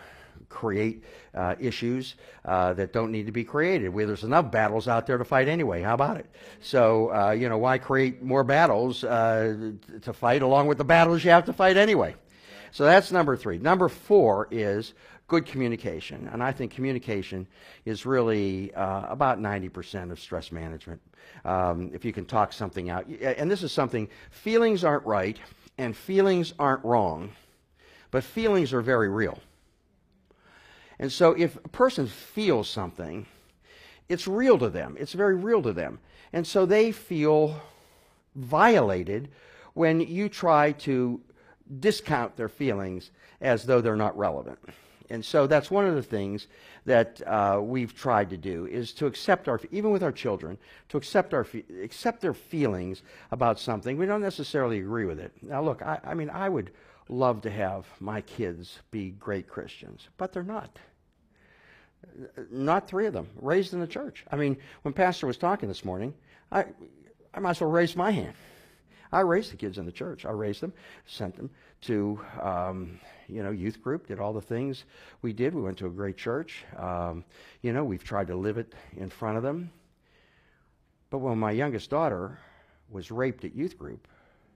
create uh, issues uh, that don't need to be created. Where there's enough battles out there to fight anyway. How about it? So, uh, you know, why create more battles uh, to fight along with the battles you have to fight anyway? So that's number three. Number four is good communication. And I think communication is really uh, about ninety percent of stress management. Um, if you can talk something out. And this is something, feelings aren't right and feelings aren't wrong, but feelings are very real. And so if a person feels something, it's real to them. It's very real to them. And so they feel violated when you try to discount their feelings as though they're not relevant. And so that's one of the things that uh, we've tried to do, is to accept our, even with our children, to accept our, accept their feelings about something. We don't necessarily agree with it. Now look, I, I mean, I would love to have my kids be great Christians, but they're not. Not three of them, raised in the church. I mean, when Pastor was talking this morning, I, I might as well raise my hand. I raised the kids in the church. I raised them, sent them to, um, you know, youth group, did all the things we did. We went to a great church. Um, you know, we've tried to live it in front of them. But when my youngest daughter was raped at youth group,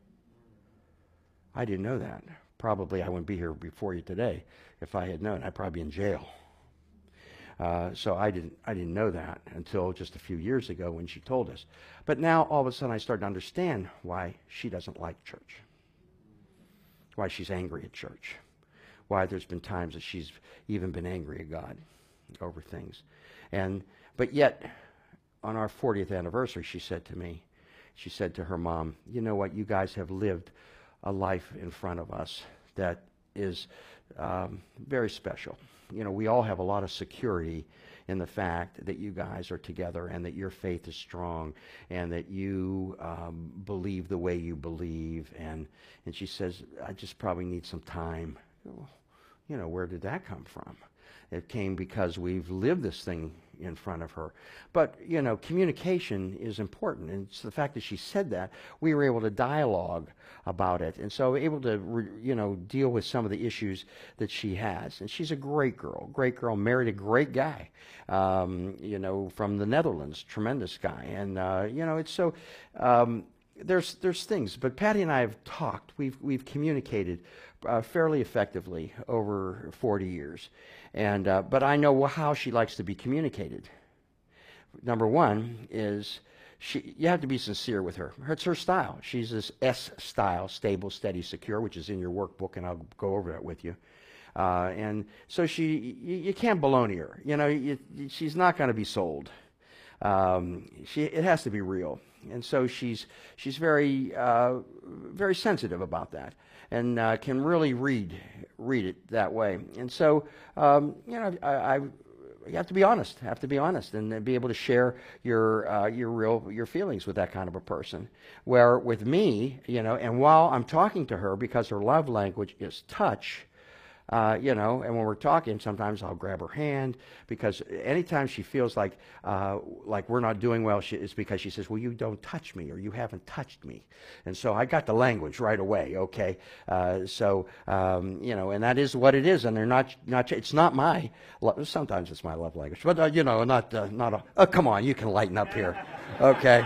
I didn't know that. Probably I wouldn't be here before you today if I had known. I'd probably be in jail. Uh, so I didn't, I didn't know that until just a few years ago when she told us. But now all of a sudden I started to understand why she doesn't like church, why she's angry at church, why there's been times that she's even been angry at God over things. And but yet, on our fortieth anniversary, she said to me, she said to her mom, you know what, you guys have lived a life in front of us that is um, very special. You know, we all have a lot of security in the fact that you guys are together and that your faith is strong and that you um, believe the way you believe. And, and she says, I just probably need some time. You know, where did that come from? It came because we've lived this thing in front of her. But, you know, communication is important. And it's the fact that she said that, we were able to dialogue about it. And so able to, re, you know, deal with some of the issues that she has. And she's a great girl, great girl, married a great guy, um, you know, from the Netherlands, tremendous guy. And, uh, you know, it's so... Um, There's there's things, but Patty and I have talked. We've we've communicated uh, fairly effectively over forty years, and uh, but I know how she likes to be communicated. Number one is she. You have to be sincere with her. It's her style. She's this S style, stable, steady, secure, which is in your workbook, and I'll go over that with you. Uh, and so she, you, you can't baloney her. You know, you, she's not going to be sold. Um, she, it has to be real. And so she's she's very uh, very sensitive about that, and uh, can really read read it that way. And so um, you know, I, I you have to be honest, have to be honest, and be able to share your uh, your real your feelings with that kind of a person. Where with me, you know, and while I'm talking to her, because her love language is touch. Uh, you know, and when we're talking, sometimes I'll grab her hand, because anytime she feels like uh, like we're not doing well, she, it's because she says, well, you don't touch me, or you haven't touched me. And so I got the language right away, okay? Uh, so, um, you know, and that is what it is, and they're not, not it's not my, sometimes it's my love language, but, uh, you know, not, uh, not a, oh, come on, you can lighten up here, okay?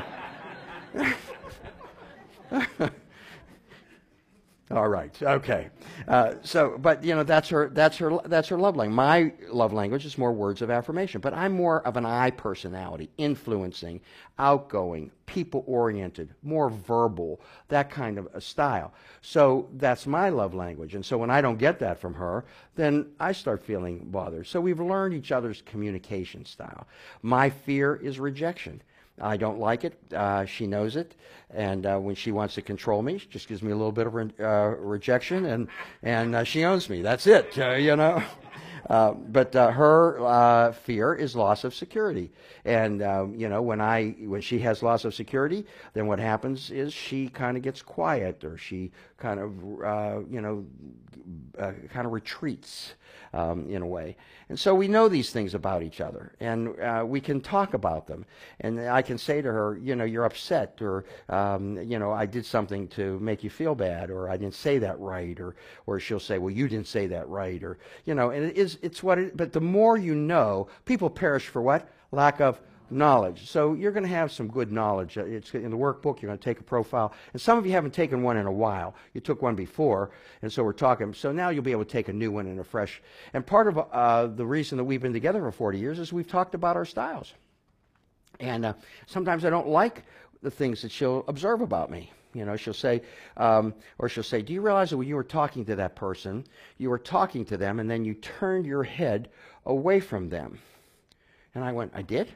All right. Okay. Uh, so, but you know, that's her. That's her. That's her love language. My love language is more words of affirmation. But I'm more of an I personality, influencing, outgoing, people-oriented, more verbal, that kind of a style. So that's my love language. And so when I don't get that from her, then I start feeling bothered. So we've learned each other's communication style. My fear is rejection. I don't like it. Uh, she knows it, and uh, when she wants to control me, she just gives me a little bit of re uh, rejection, and and uh, she owns me. That's it, uh, you know. Uh, but uh, her uh, fear is loss of security, and um, you know, when I when she has loss of security, then what happens is she kind of gets quiet, or she kind of uh, you know uh, kind of retreats um, in a way. And so we know these things about each other, and uh, we can talk about them. And I can say to her, you know, you're upset, or um, you know, I did something to make you feel bad, or I didn't say that right, or or she'll say, well, you didn't say that right, or you know, and it is. is, it's what it, but the more you know, people perish for what? Lack of knowledge. So you're going to have some good knowledge. Uh, It's in the workbook. You're going to take a profile. And some of you haven't taken one in a while. You took one before, and so we're talking. So now you'll be able to take a new one and a fresh. And part of uh, the reason that we've been together for forty years is we've talked about our styles. And uh, sometimes I don't like the things that she'll observe about me. You know, she'll say, um, or she'll say, do you realize that when you were talking to that person, you were talking to them, and then you turned your head away from them? And I went, I did?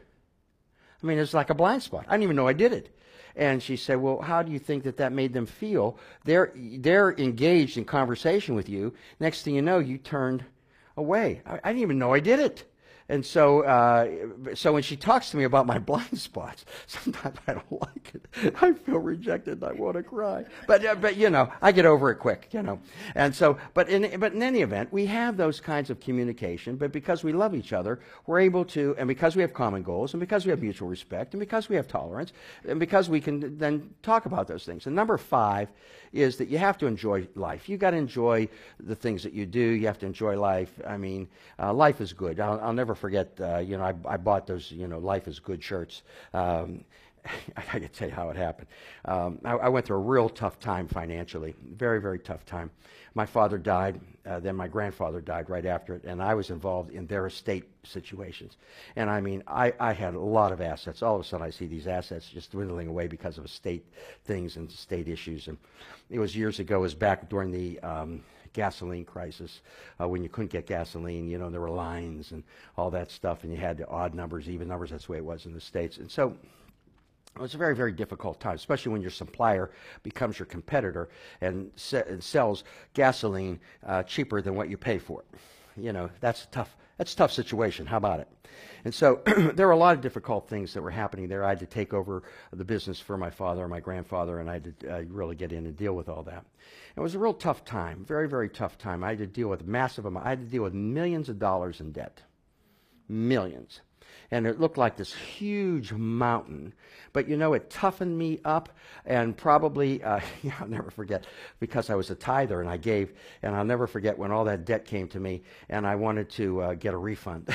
I mean, it's like a blind spot. I didn't even know I did it. And she said, well, how do you think that that made them feel? They're, they're engaged in conversation with you. Next thing you know, you turned away. I, I didn't even know I did it. And so, uh, so when she talks to me about my blind spots, sometimes I don't like it. I feel rejected. I want to cry. But, uh, but you know, I get over it quick. You know, and so, but in, but in any event, we have those kinds of communication. But because we love each other, we're able to, and because we have common goals, and because we have mutual respect, and because we have tolerance, and because we can then talk about those things. And number five is that you have to enjoy life. You got to enjoy the things that you do. You have to enjoy life. I mean, uh, life is good. I'll, I'll never forget, uh, you know, I, I bought those, you know, Life is Good shirts. Um, I got to tell you how it happened. Um, I, I went through a real tough time financially, very, very tough time. My father died, uh, then my grandfather died right after it, and I was involved in their estate situations. And I mean, I, I had a lot of assets. All of a sudden, I see these assets just dwindling away because of estate things and state issues. And it was years ago. It was back during the Um, gasoline crisis, uh, when you couldn't get gasoline, you know, there were lines and all that stuff, and you had the odd numbers, even numbers. That's the way it was in the States. And so it was a very, very difficult time, especially when your supplier becomes your competitor and, se and sells gasoline uh, cheaper than what you pay for it. You know, that's a tough, that's a tough situation. How about it? And so there were a lot of difficult things that were happening there. I had to take over the business for my father and my grandfather, and I had to uh, really get in and deal with all that. It was a real tough time, very, very tough time. I had to deal with massive amount. I had to deal with millions of dollars in debt, millions. And it looked like this huge mountain. But, you know, it toughened me up, and probably, uh, yeah, I'll never forget, because I was a tither and I gave, and I'll never forget when all that debt came to me, and I wanted to uh, get a refund.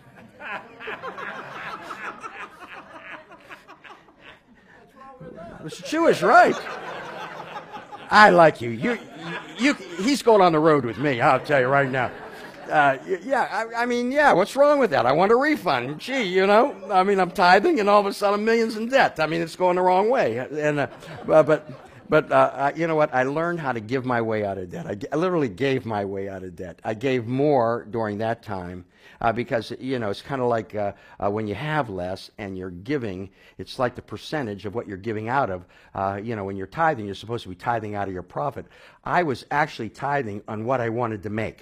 Mister Chu is right. I like you. You, you. He's going on the road with me, I'll tell you right now. Uh, yeah, I, I mean, yeah, what's wrong with that? I want a refund. Gee, you know, I mean, I'm tithing, and all of a sudden I'm millions in debt. I mean, it's going the wrong way. And uh, but but uh, I, you know what? I learned how to give my way out of debt. I, I literally gave my way out of debt. I gave more during that time uh, because, you know, it's kind of like uh, uh, when you have less and you're giving, it's like the percentage of what you're giving out of. Uh, you know, when you're tithing, you're supposed to be tithing out of your profit. I was actually tithing on what I wanted to make.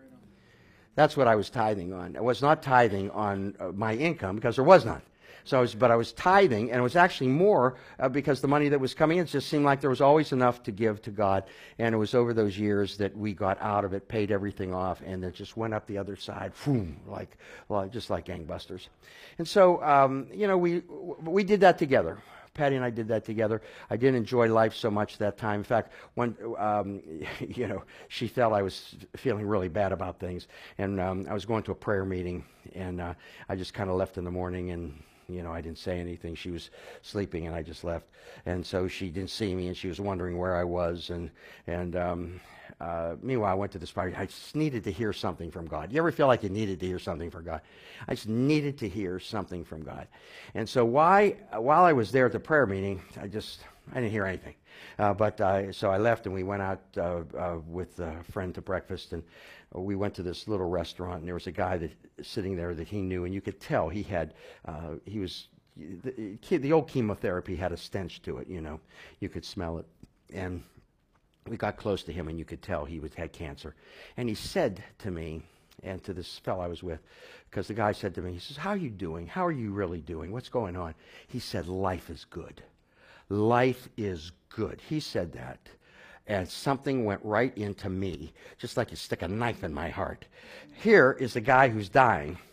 That's what I was tithing on. I was not tithing on uh, my income, because there was none. So I was, but I was tithing, and it was actually more uh, because the money that was coming in just seemed like there was always enough to give to God. And it was over those years that we got out of it, paid everything off, and it just went up the other side, boom, like, well, just like gangbusters. And so, um, you know, we we did that together. Patty and I did that together. I didn't enjoy life so much that time. In fact, when um, you know, she felt I was feeling really bad about things, and um, I was going to a prayer meeting, and uh, I just kind of left in the morning, and you know, I didn't say anything. She was sleeping, and I just left. And so she didn't see me, and she was wondering where I was. And and um, uh, meanwhile, I went to this party. I just needed to hear something from God. You ever feel like you needed to hear something from God? I just needed to hear something from God. And so why, while I was there at the prayer meeting, I just, I didn't hear anything. Uh, but uh, so I left, and we went out uh, uh, with a friend to breakfast, and we went to this little restaurant, and there was a guy that sitting there that he knew, and you could tell he had, uh, he was, the, the old chemotherapy had a stench to it, you know. You could smell it. And we got close to him, and you could tell he was, had cancer. And he said to me, and to this fellow I was with, because the guy said to me, he says, how are you doing? How are you really doing? What's going on? He said, life is good. Life is good. He said that. And something went right into me, just like you stick a knife in my heart. Here is the guy who's dying,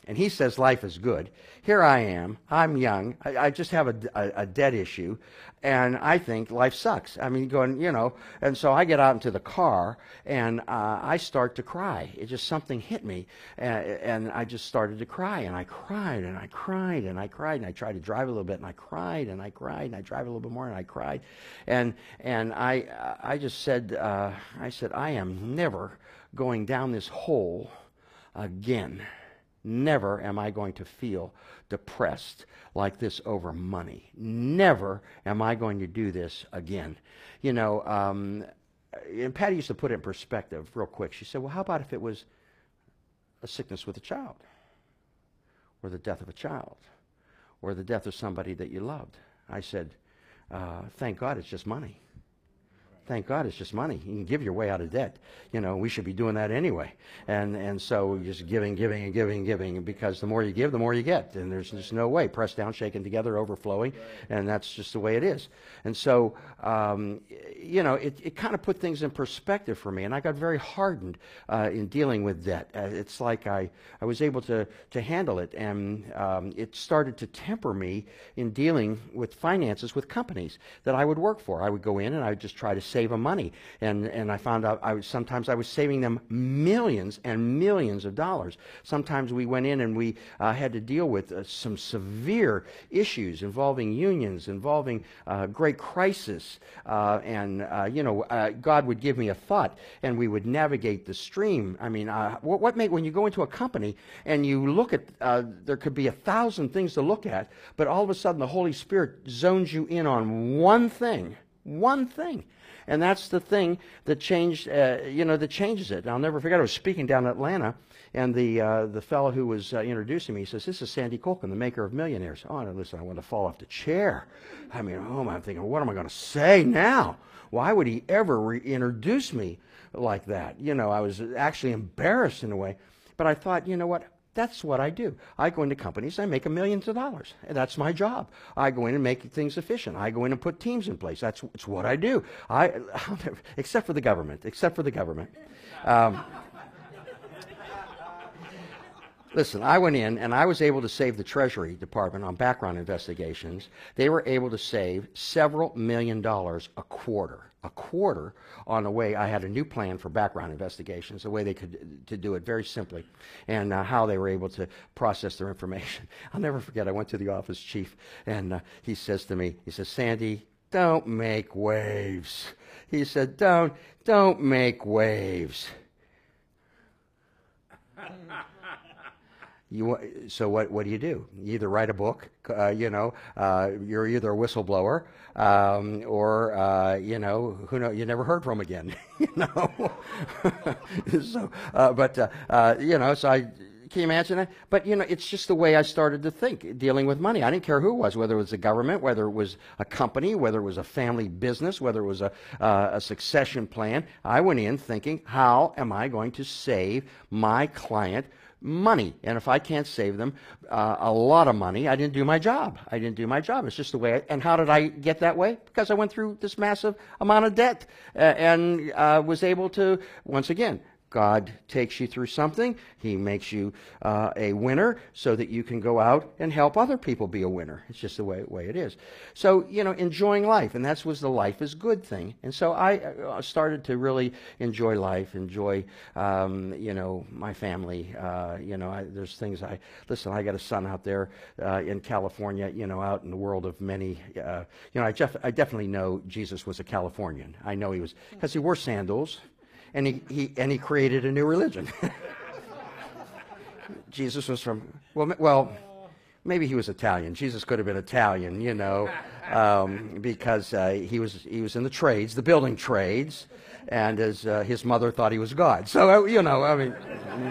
And he says life is good. Here I am. I'm young. I, I just have a, a, a debt issue. And I think life sucks. I mean, going, you know, and so I get out into the car and uh, I start to cry. It just, something hit me. And, and I just started to cry. And I cried and I cried and I cried. And I tried to drive a little bit and I cried and I cried and I drive a little bit more and I cried. And, and I, I just said, uh, I said, I am never going down this hole again. Never am I going to feel depressed like this over money. Never am I going to do this again. You know, um, and Patty used to put it in perspective real quick. She said, well, how about if it was a sickness with a child, or the death of a child, or the death of somebody that you loved? I said, uh, thank God it's just money. Thank God it's just money. You can give your way out of debt. You know, we should be doing that anyway. And and so just giving, giving, and giving, and giving, because the more you give, the more you get. And there's just no way. Pressed down, shaken together, overflowing. And that's just the way it is. And so, um, you know, it, it kind of put things in perspective for me. And I got very hardened uh, in dealing with debt. Uh, it's like I, I was able to, to handle it. And um, it started to temper me in dealing with finances with companies that I would work for. I would go in and I would just try to save them money. And, and I found out I was, sometimes I was saving them millions and millions of dollars. Sometimes we went in and we uh, had to deal with uh, some severe issues involving unions, involving uh, great crisis. Uh, and, uh, you know, uh, God would give me a thought and we would navigate the stream. I mean, uh, what, what make, when you go into a company and you look at, uh, there could be a thousand things to look at, but all of a sudden the Holy Spirit zones you in on one thing, one thing. And that's the thing that changed, uh, you know, that changes it. And I'll never forget, I was speaking down in Atlanta, and the uh, the fellow who was uh, introducing me, he says, this is Sandy Colkin, the maker of Millionaires. Oh, no, listen, I wanted to fall off the chair. I mean, oh, I'm thinking, what am I going to say now? Why would he ever reintroduce me like that? You know, I was actually embarrassed in a way. But I thought, you know what? That's what I do. I go into companies, I make a millions of dollars. That's my job. I go in and make things efficient. I go in and put teams in place. That's it's what I do. I, except for the government, except for the government. Um, Listen, I went in and I was able to save the Treasury Department on background investigations. They were able to save several million dollars a quarter, a quarter on the way. I had a new plan for background investigations, the way they could to do it very simply, and uh, how they were able to process their information. I'll never forget, I went to the office chief and uh, he says to me, he says, Sandy, don't make waves. He said, don't, don't make waves. You, so what, what do you do? You either write a book, uh, you know, uh, you're either a whistleblower, um, or, uh, you know, who know, you never heard from again, you know. so, uh, but, uh, uh, you know, so I, can you imagine that? But, you know, it's just the way I started to think, dealing with money. I didn't care who it was, whether it was the government, whether it was a company, whether it was a family business, whether it was a, uh, a succession plan. I went in thinking, how am I going to save my client money? And if I can't save them uh, a lot of money, I didn't do my job. I didn't do my job. It's just the way. I, and how did I get that way? Because I went through this massive amount of debt uh, and uh, was able to, once again, God takes you through something. He makes you uh, a winner so that you can go out and help other people be a winner. It's just the way, way it is. So, you know, enjoying life. And that was the life is good thing. And so I uh, started to really enjoy life, enjoy, um, you know, my family. Uh, you know, I, there's things I, listen, I got a son out there uh, in California, you know, out in the world of many, uh, you know, I, def- I definitely know Jesus was a Californian. I know he was, because he wore sandals. And he, he and he created a new religion. Jesus was from, well, well, maybe he was Italian. Jesus could have been Italian, you know, um, because uh, he was he was in the trades, the building trades, and his uh, his mother thought he was God. So uh, you know, I mean,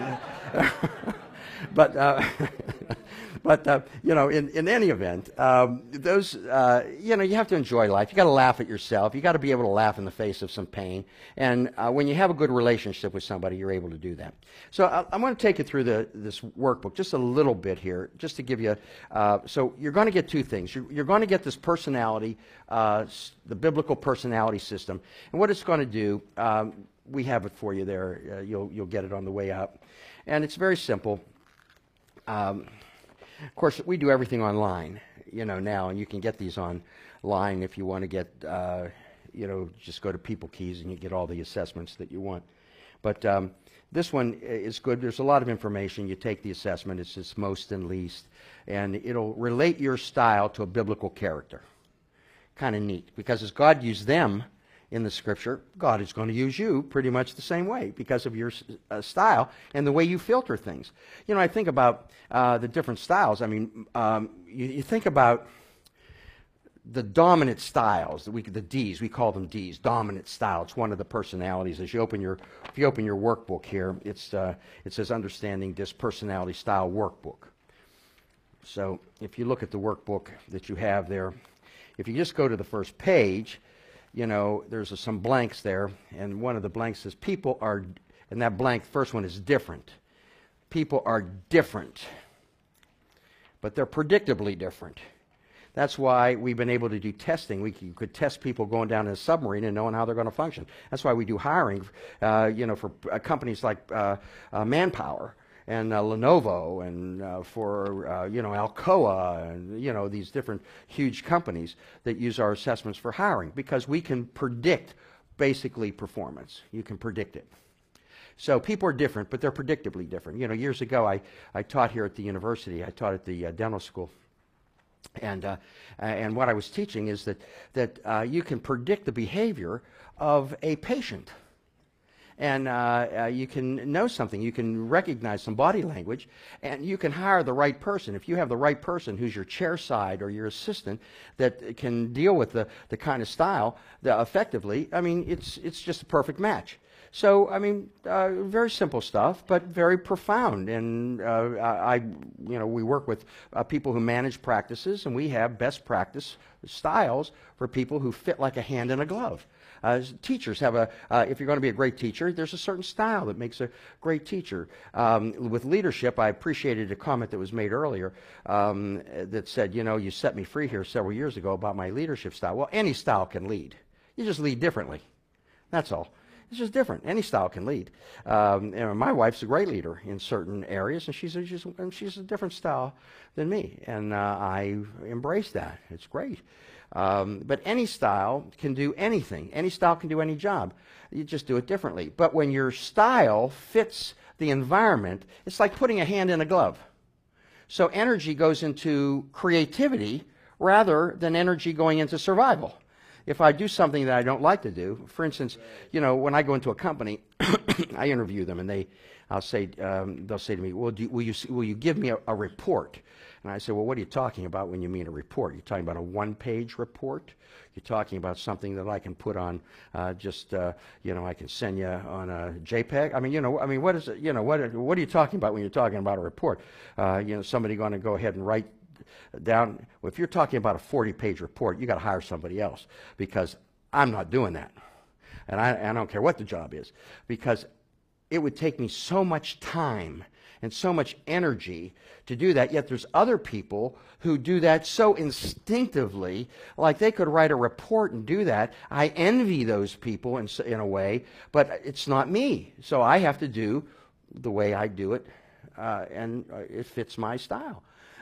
but. Uh, But, uh, you know, in, in any event, um, those, uh, you know, you have to enjoy life. You got to laugh at yourself. You got to be able to laugh in the face of some pain. And uh, when you have a good relationship with somebody, you're able to do that. So I, I'm going to take you through the, this workbook just a little bit here, just to give you, uh, so you're going to get two things. You're, you're going to get this personality, uh, the biblical personality system. And what it's going to do, um, we have it for you there. Uh, you'll, you'll get it on the way out. And it's very simple. Um, of course, we do everything online, you know, now, and you can get these online if you want to get, uh, you know, just go to People Keys and you get all the assessments that you want. But um, this one is good. There's a lot of information. You take the assessment. It's just most and least, and it'll relate your style to a biblical character. Kind of neat, because as God used them in the Scripture, God is going to use you pretty much the same way because of your uh, style and the way you filter things. You know, I think about uh, the different styles. I mean, um, you, you think about the dominant styles, the, we, the D's, we call them D's, dominant style. It's one of the personalities. As you open your, if you open your workbook here, it's, uh, it says Understanding This Personality Style Workbook. So if you look at the workbook that you have there, if you just go to the first page, you know, there's a, some blanks there, and one of the blanks says people are, and that blank, first one is different. People are different, but they're predictably different. That's why we've been able to do testing. We could, could test people going down in a submarine and knowing how they're going to function. That's why we do hiring, uh, you know, for uh, companies like uh, uh, Manpower and uh, Lenovo, and uh, for, uh, you know, Alcoa, and, you know, these different huge companies that use our assessments for hiring, because we can predict basically performance. You can predict it. So people are different, but they're predictably different. You know, years ago I, I taught here at the university. I taught at the uh, dental school. And, uh, and what I was teaching is that, that uh, you can predict the behavior of a patient. And uh, uh, you can know something. You can recognize some body language, and you can hire the right person. If you have the right person who's your chair side or your assistant that can deal with the, the kind of style that effectively, I mean, it's, it's just a perfect match. So, I mean, uh, very simple stuff, but very profound. And uh, I, you know, we work with uh, people who manage practices, and we have best practice styles for people who fit like a hand in a glove. Uh, teachers have a, uh, if you're going to be a great teacher, there's a certain style that makes a great teacher. Um, with leadership, I appreciated a comment that was made earlier um, that said, you know, you set me free here several years ago about my leadership style. Well, any style can lead. You just lead differently. That's all. It's just different. Any style can lead. Um, and my wife's a great leader in certain areas, and she's a, she's, and she's a different style than me, and uh, I embrace that. It's great. Um, but any style can do anything. Any style can do any job. You just do it differently. But when your style fits the environment, it's like putting a hand in a glove. So energy goes into creativity rather than energy going into survival. If I do something that I don't like to do, for instance, you know, when I go into a company, I interview them, and they, I'll say, um, they'll say to me, well, do you, will you, will you give me a, a report? And I say, well, what are you talking about when you mean a report? You're talking about a one-page report? You're talking about something that I can put on, uh, just, uh, you know, I can send you on a JPEG? I mean, you know, I mean, what is it, you know, what, what are you talking about when you're talking about a report? Uh, you know, somebody going to go ahead and write down, well, if you're talking about a forty-page report, you got to hire somebody else, because I'm not doing that. And I, I don't care what the job is, because it would take me so much time and so much energy to do that, yet there's other people who do that so instinctively, like they could write a report and do that. I envy those people in, in a way, but it's not me. So I have to do the way I do it, uh, and it fits my style.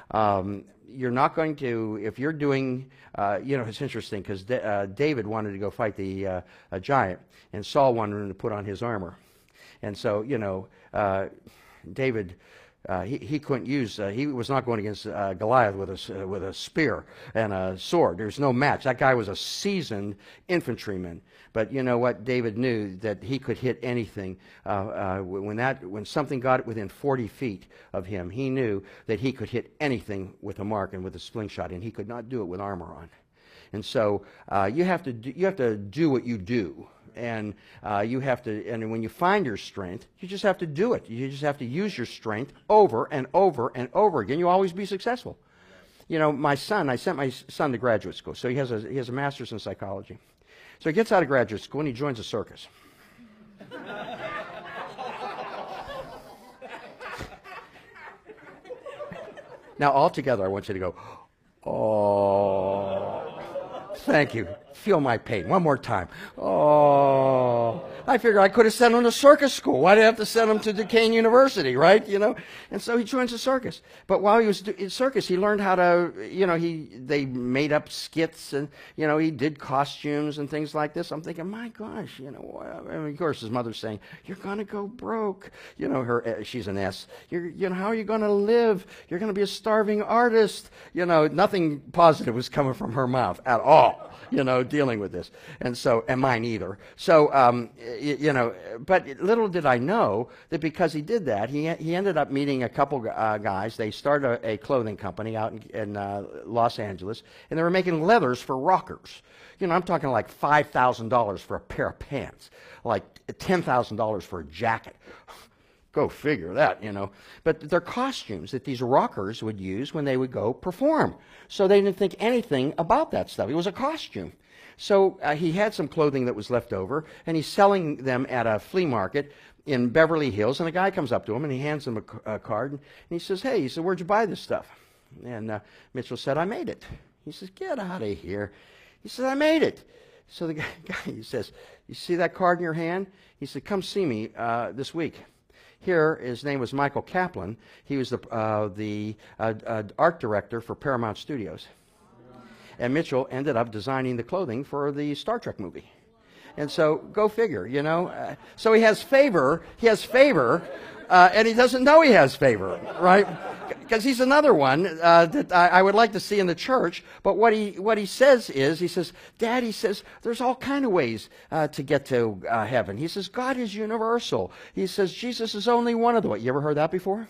Um, you're not going to, if you're doing, uh, you know, it's interesting, because D uh, David wanted to go fight the uh, a giant, and Saul wanted him to put on his armor. And so, you know, uh, David, uh, he, he couldn't use, uh, he was not going against uh, Goliath with a, uh, with a spear and a sword. There's no match. That guy was a seasoned infantryman. But you know what? David knew that he could hit anything. Uh, uh, when, that, when something got within forty feet of him, he knew that he could hit anything with a mark and with a slingshot, and he could not do it with armor on. And so uh, you have to do, you have to do what you do. And uh, you have to, and when you find your strength, you just have to do it. You just have to use your strength over and over and over again. You'll always be successful. You know, my son, I sent my son to graduate school. So he has a, he has a master's in psychology. So he gets out of graduate school and he joins a circus. Now, all together, I want you to go, oh, thank you. Feel my pain. One more time. Oh, I figured I could have sent him to circus school. Why did I have to send him to Duquesne University, right? You know, and so he joins the circus. But while he was in circus, he learned how to, you know, he they made up skits and, you know, he did costumes and things like this. I'm thinking, my gosh, you know, I mean, of course his mother's saying, you're going to go broke. You know, her, she's an S. You're, you know, how are you going to live? You're going to be a starving artist. You know, nothing positive was coming from her mouth at all, you know, dealing with this. And so, and mine either. So, um, you, you know, but little did I know that because he did that, he, he ended up meeting a couple uh, guys. They started a, a clothing company out in, in uh, Los Angeles, and they were making leathers for rockers. You know, I'm talking like five thousand dollars for a pair of pants, like ten thousand dollars for a jacket. Go figure that, you know. But they're costumes that these rockers would use when they would go perform. So they didn't think anything about that stuff. It was a costume. So uh, he had some clothing that was left over, and he's selling them at a flea market in Beverly Hills. And a guy comes up to him, and he hands him a, a card, and he says, hey, he said, where'd you buy this stuff? And uh, Mitchell said, I made it. He says, get out of here. He said, I made it. So the guy, guy he says, you see that card in your hand? He said, come see me uh, this week. Here, his name was Michael Kaplan. He was the, uh, the uh, uh, art director for Paramount Studios. And Mitchell ended up designing the clothing for the Star Trek movie. And so, go figure, you know. Uh, so he has favor, he has favor, uh, and he doesn't know he has favor, right? Because he's another one uh, that I, I would like to see in the church. But what he what he says is, he says, Dad, he says, there's all kind of ways uh, to get to uh, heaven. He says, God is universal. He says, Jesus is only one of the ways. You ever heard that before?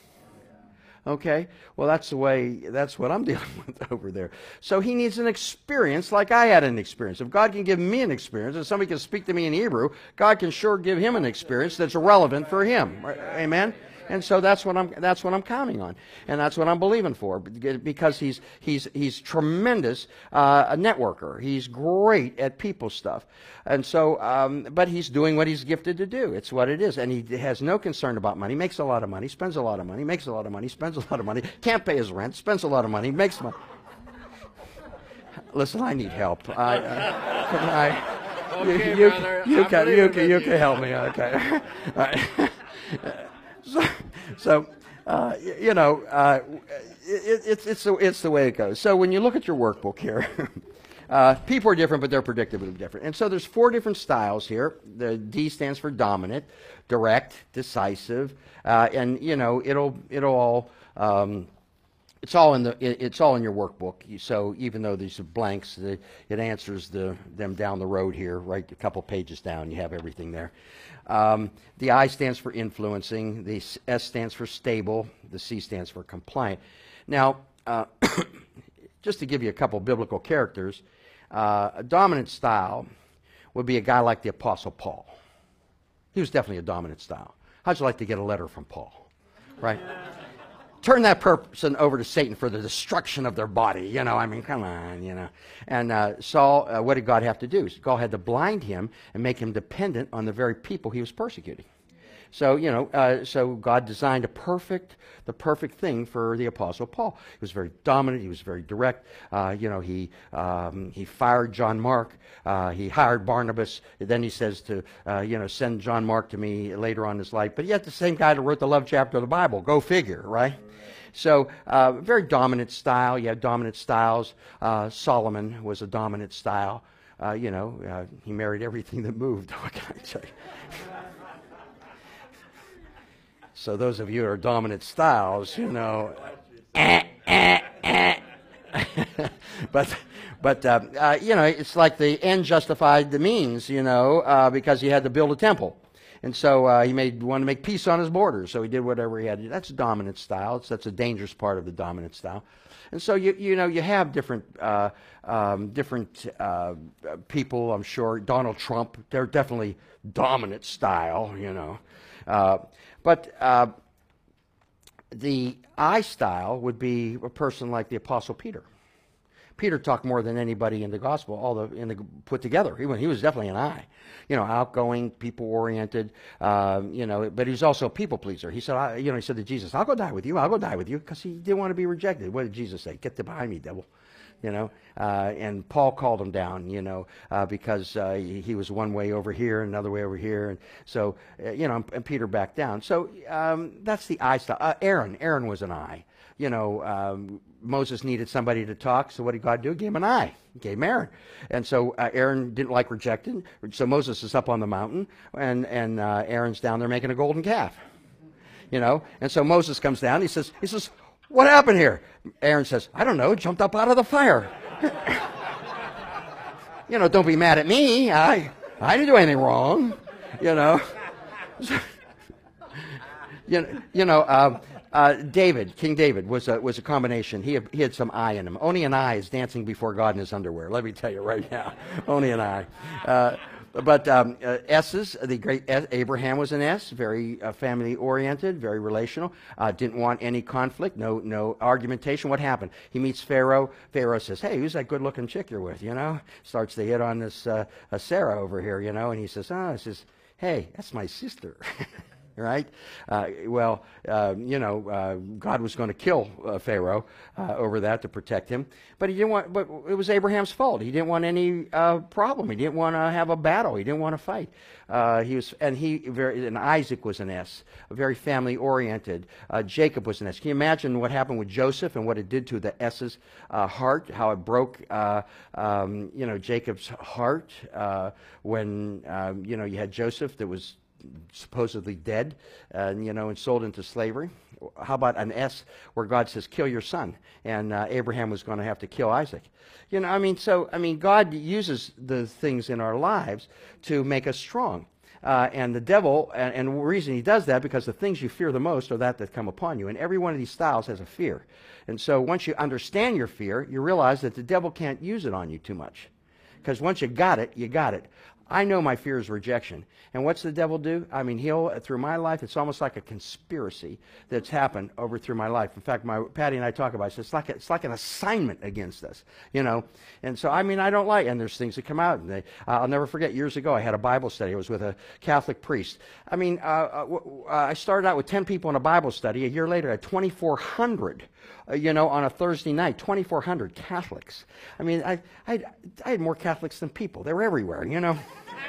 Okay, well, that's the way, that's what I'm dealing with over there. So he needs an experience like I had an experience. If God can give me an experience, and somebody can speak to me in Hebrew, God can sure give him an experience that's relevant for him. Right? Amen? And so that's what I'm that's what I'm counting on, and that's what I'm believing for, because he's he's he's tremendous uh, a networker. He's great at people stuff, and so um, but he's doing what he's gifted to do. It's what it is, and he has no concern about money. Makes a lot of money, spends a lot of money, makes a lot of money, spends a lot of money. Can't pay his rent, spends a lot of money, makes money. Listen, I need help. I, uh, can I,
okay,
you, you,
brother.
you,
I'm
can you
believing
can
in
you
you.
can help me. Okay. All right. So, so uh, y- you know, uh, it, it's it's the it's the way it goes. So when you look at your workbook here, uh, people are different, but they're predictably different. And so there's four different styles here. The D stands for dominant, direct, decisive, uh, and you know it'll it'll all. Um, It's all in the. it- It's all in your workbook. You- So even though these are blanks, the, it answers the them down the road here. Right, a couple pages down, you have everything there. Um, the I stands for influencing. The S S stands for stable. The C stands for compliant. Now, uh, just to give you a couple biblical characters, uh, a dominant style would be a guy like the Apostle Paul. He was definitely a dominant style. How'd you like to get a letter from Paul? Right. Turn that person over to Satan for the destruction of their body. You know, I mean, come on, you know. And uh, Saul, uh, what did God have to do? God had to blind him and make him dependent on the very people he was persecuting. So, you know, uh, so God designed a perfect, the perfect thing for the Apostle Paul. He was very dominant. He was very direct. Uh, you know, he um, he fired John Mark. Uh, he hired Barnabas. Then he says to, uh, you know, send John Mark to me later on in his life. But yet the same guy that wrote the love chapter of the Bible. Go figure, right? So, uh, very dominant style. You have dominant styles. Uh, Solomon was a dominant style. Uh, you know, uh, he married everything that moved. What can I tell you? So those of you who are dominant styles, you know, eh, eh, eh. but but uh, uh, you know, it's like the end justified the means, you know, uh, because he had to build a temple. And so uh, he made wanted to make peace on his borders, so he did whatever he had to do. That's dominant style. It's, that's a dangerous part of the dominant style. And so you you know you have different uh, um, different uh, people. I'm sure Donald Trump. They're definitely dominant style. You know, uh, but uh, the I style would be a person like the Apostle Peter. Peter talked more than anybody in the gospel, all the in the put together. He, he was definitely an I, you know, outgoing, people oriented, um, you know. But he was also a people pleaser. He said, I, you know, he said to Jesus, "I'll go die with you. I'll go die with you," because he didn't want to be rejected. What did Jesus say? "Get behind me, devil." you know. Uh, and Paul called him down, you know, uh, because uh, he, he was one way over here, another way over here, and so, uh, you know, and, and Peter backed down. So um, that's the I style. Uh, Aaron, Aaron was an I. You know, um, Moses needed somebody to talk, so what did God do? He gave him an I. He gave him Aaron. And so uh, Aaron didn't like rejected, so Moses is up on the mountain, and, and uh, Aaron's down there making a golden calf. You know, and so Moses comes down, he says, he says, what happened here? Aaron says, I don't know, jumped up out of the fire. You know, don't be mad at me. I I didn't do anything wrong. You know. you know, you know uh, uh, David, King David, was a, was a combination. He had, he had some I in him. Only an I is dancing before God in his underwear. Let me tell you right now. Only an I. Uh, But um, uh, S's, the great S, Abraham was an S, very uh, family-oriented, very relational, uh, didn't want any conflict, no no argumentation. What happened? He meets Pharaoh. Pharaoh says, hey, who's that good-looking chick you're with, you know? Starts to hit on this uh, uh, Sarah over here, you know, and he says, oh, he says, hey, that's my sister. Right? Uh, well, uh, you know, uh, God was going to kill uh, Pharaoh uh, over that to protect him, but he didn't want. But it was Abraham's fault. He didn't want any uh, problem. He didn't want to have a battle. He didn't want to fight. Uh, he was, and he very. And Isaac was an S, very family oriented. Uh, Jacob was an S. Can you imagine what happened with Joseph and what it did to the S's uh, heart? How it broke, uh, um, you know, Jacob's heart uh, when um, you know you had Joseph that was supposedly dead, and uh, you know, and sold into slavery. How about an S where God says, "Kill your son," and uh, Abraham was going to have to kill Isaac? You know, I mean, so I mean, God uses the things in our lives to make us strong. Uh, and the devil, and, and the reason he does that, because the things you fear the most are that that come upon you. And every one of these styles has a fear. And so once you understand your fear, you realize that the devil can't use it on you too much. Because once you got it, you got it. I know my fear is rejection. And what's the devil do? I mean, he'll, through my life, it's almost like a conspiracy that's happened over through my life. In fact, my Patty and I talk about it. It's like, a, it's like an assignment against us, you know. And so, I mean, I don't like, and there's things that come out. And they, uh, I'll never forget, years ago, I had a Bible study. I was with a Catholic priest. I mean, uh, uh, I started out with ten people in a Bible study. A year later, I had twenty-four hundred. Uh, you know, on a Thursday night, twenty-four hundred Catholics. I mean, I, I, I had more Catholics than people. They were everywhere, you know.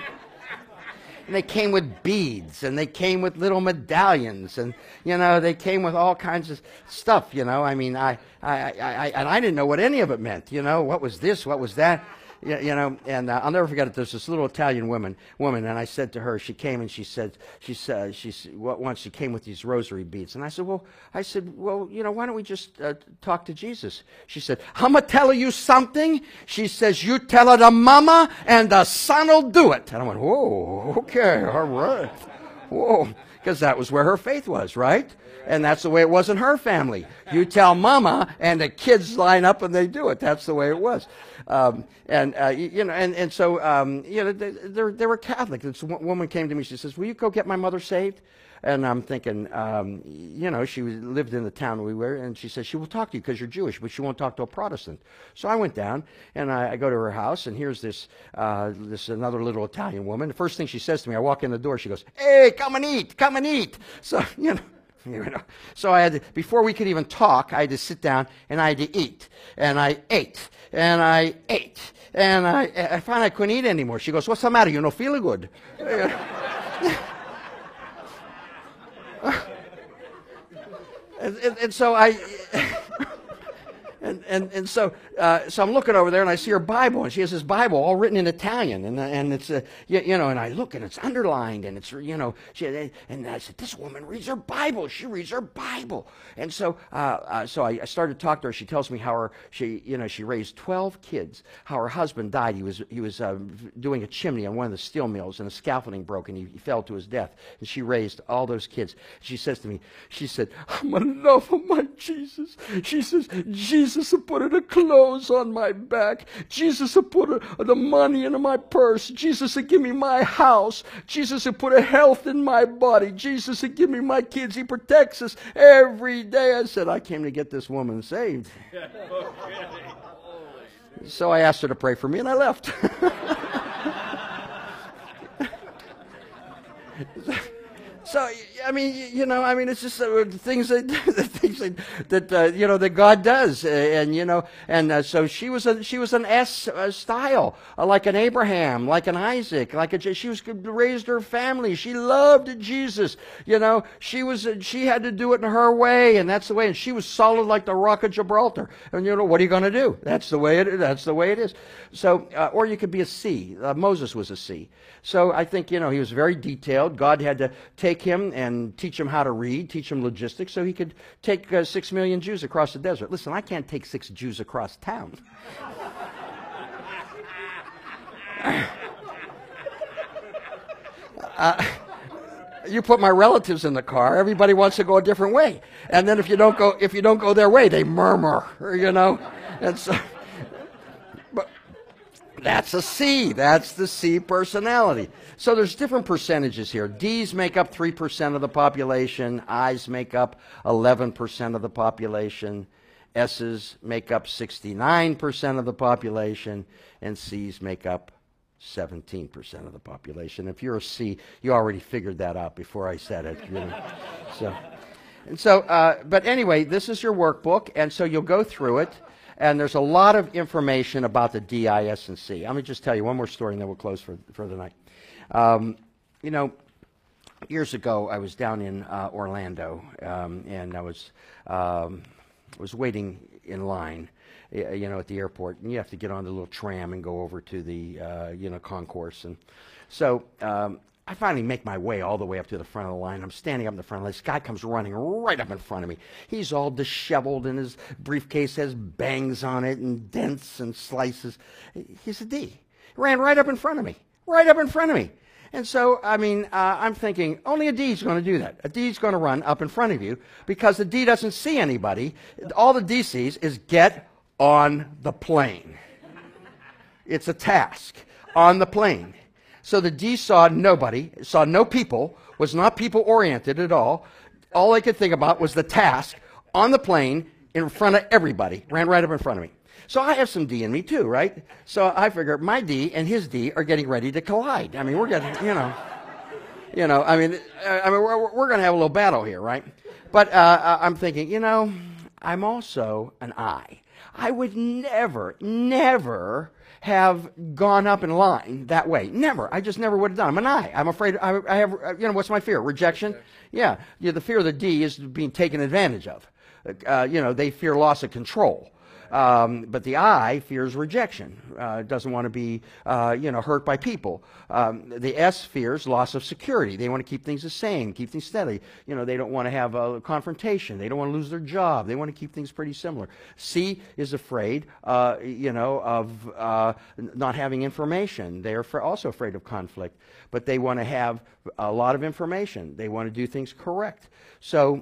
And they came with beads, and they came with little medallions, and, you know, they came with all kinds of stuff, you know. I mean, I, I, I, I and I didn't know what any of it meant, you know. What was this? What was that? You, you know, and uh, I'll never forget it. There's this little Italian woman, woman, and I said to her, she came and she said, she said, she once she came with these rosary beads, and I said, well, I said, well, you know, why don't we just uh, talk to Jesus? She said, I'm gonna tell you something. She says, you tell it to Mama, and the son will do it. And I went, whoa, okay, all right, whoa, because that was where her faith was, right? And that's the way it was in her family. You tell Mama, and the kids line up and they do it. That's the way it was. Um, and uh, you, you know, and and so um, you know, they, they, they were Catholic. This woman came to me. She says, "Will you go get my mother saved?" And I'm thinking, um, you know, she was, lived in the town we were, and she says she will talk to you because you're Jewish, but she won't talk to a Protestant. So I went down and I, I go to her house, and here's this uh, this another little Italian woman. The first thing she says to me, I walk in the door, she goes, "Hey, come and eat, come and eat." So you know. You know, so I had to, before we could even talk, I had to sit down and I had to eat. And I ate. And I ate. And I, I finally I couldn't eat anymore. She goes, "What's the matter? You don't feel good?" and, and, and so I... And, and, and so uh, so I'm looking over there, and I see her Bible, and she has this Bible all written in Italian, and and it's uh, you, you know, and I look, and it's underlined, and it's, you know, she, and I said, this woman reads her Bible, she reads her Bible, and so uh, uh, so I, I started to talk to her. She tells me how her she you know she raised twelve kids, how her husband died. He was he was uh, doing a chimney on one of the steel mills, and the scaffolding broke, and he, he fell to his death. And she raised all those kids. She says to me, she said, "I'm in love with my Jesus." She says, "Jesus Jesus put the clothes on my back. Jesus put the money in my purse. Jesus give me my house. Jesus put a health in my body. Jesus give me my kids. He protects us every day." I said, I came to get this woman saved. So I asked her to pray for me, and I left. So, I mean, you know, I mean, it's just uh, things that, the things that, that uh, you know, that God does, uh, and you know, and uh, so she was a, she was an S uh, style, uh, like an Abraham, like an Isaac, like a, she was raised her family. She loved Jesus, you know. She was, uh, she had to do it in her way, and that's the way. And she was solid like the Rock of Gibraltar. And you know, what are you going to do? That's the way it. That's the way it is. So, uh, or you could be a C. Uh, Moses was a C. So I think, you know, he was very detailed. God had to take him and teach him how to read, teach him logistics, so he could take uh, six million Jews across the desert. Listen, I can't take six Jews across town. uh, you put my relatives in the car, everybody wants to go a different way. And then if you don't go, if you don't go their way, they murmur, you know. And so, but that's a C. That's the C personality. So there's different percentages here. D's make up three percent of the population. I's make up eleven percent of the population. S's make up sixty-nine percent of the population. And C's make up seventeen percent of the population. If you're a C, you already figured that out before I said it. You know? So, and so, uh, but anyway, this is your workbook, and so you'll go through it. And there's a lot of information about the D, I, S, and C. Let me just tell you one more story, and then we'll close for, for the night. Um, you know, years ago, I was down in uh, Orlando, um, and I was, um, was waiting in line, you know, at the airport. And you have to get on the little tram and go over to the, uh, you know, concourse. And so um, I finally make my way all the way up to the front of the line. I'm standing up in the front of the line. This guy comes running right up in front of me. He's all disheveled, and his briefcase has bangs on it and dents and slices. He's a D. He ran right up in front of me, right up in front of me. And so, I mean, uh, I'm thinking, only a D is going to do that. A D is going to run up in front of you because the D doesn't see anybody. All the D sees is get on the plane. It's a task on the plane. So the D saw nobody, saw no people, was not people-oriented at all. All they could think about was the task on the plane in front of everybody. Ran right up in front of me. So I have some D in me too, right? So I figure my D and his D are getting ready to collide. I mean, we're getting, you know, you know, I mean, I mean, we're, we're going to have a little battle here, right? But uh, I'm thinking, you know, I'm also an I. I would never, never have gone up in line that way. Never. I just never would have done. I'm an I. I'm afraid. I, I have. You know, what's my fear? Rejection. Yeah. Yeah. The fear of the D is being taken advantage of. Uh, you know, they fear loss of control. Um, but the I fears rejection. Uh, doesn't want to be, uh, you know, hurt by people. Um, the S fears loss of security. They want to keep things the same, keep things steady. You know, they don't want to have a confrontation. They don't want to lose their job. They want to keep things pretty similar. C is afraid, uh, you know, of uh, not having information. They are also afraid of conflict, but they want to have a lot of information. They want to do things correct. So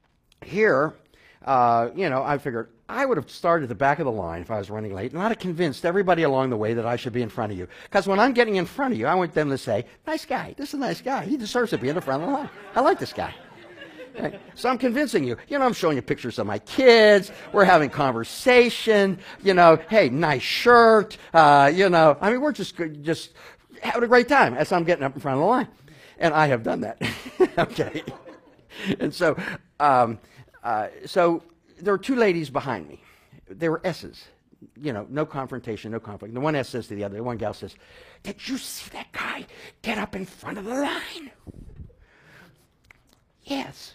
here, uh, you know, I figured, I would have started at the back of the line if I was running late, and I'd have convinced everybody along the way that I should be in front of you. Because when I'm getting in front of you, I want them to say, nice guy, this is a nice guy. He deserves to be in the front of the line. I like this guy. Right? So I'm convincing you. You know, I'm showing you pictures of my kids. We're having conversation. You know, hey, nice shirt. Uh, you know, I mean, we're just, just having a great time as I'm getting up in front of the line. And I have done that. Okay. And so, um, uh, so... there were two ladies behind me. They were S's. You know, no confrontation, no conflict. The one S says to the other, the one gal says, did you see that guy get up in front of the line? Yes.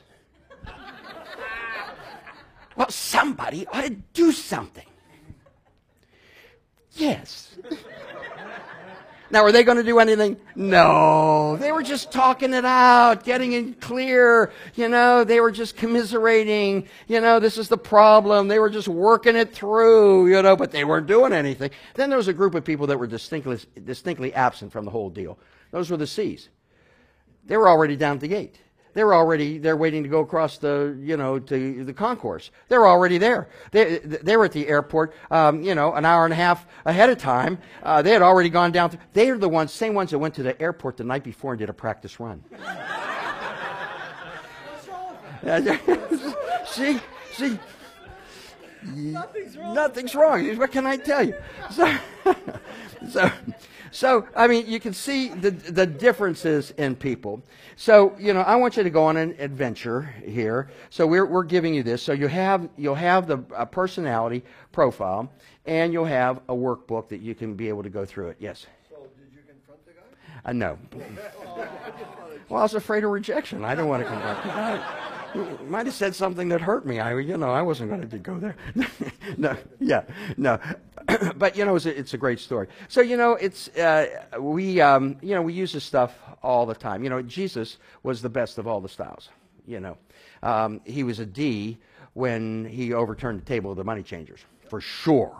Well, somebody ought to do something. Yes. Now, are they going to do anything? No. They were just talking it out, getting it clear. You know, they were just commiserating. You know, this is the problem. They were just working it through, you know, but they weren't doing anything. Then there was a group of people that were distinctly, distinctly absent from the whole deal. Those were the C's. They were already down at the gate. They were already, they're waiting to go across the, you know, to the concourse. They're already there. They, they were at the airport, um, you know, an hour and a half ahead of time. Uh, they had already gone down. Th- they are the ones, same ones that went to the airport the night before and did a practice run. see, see. Nothing's wrong. Nothing's wrong. What can I tell you? So, so, So, I mean, you can see the, the differences in people. So, you know, I want you to go on an adventure here. So we're, we're giving you this. So you have, you'll have the uh, personality profile, and you'll have a workbook that you can be able to go through it. Yes?
So did you confront the guy?
Uh, no. Well, I was afraid of rejection. I didn't want to confront. I, you might have said something that hurt me. I, you know, I wasn't going to go there. No, yeah, no. But you know, it's a, it's a great story. So you know, it's uh, we um, you know we use this stuff all the time. You know, Jesus was the best of all the styles. You know, um, he was a D when he overturned the table of the money changers, for sure.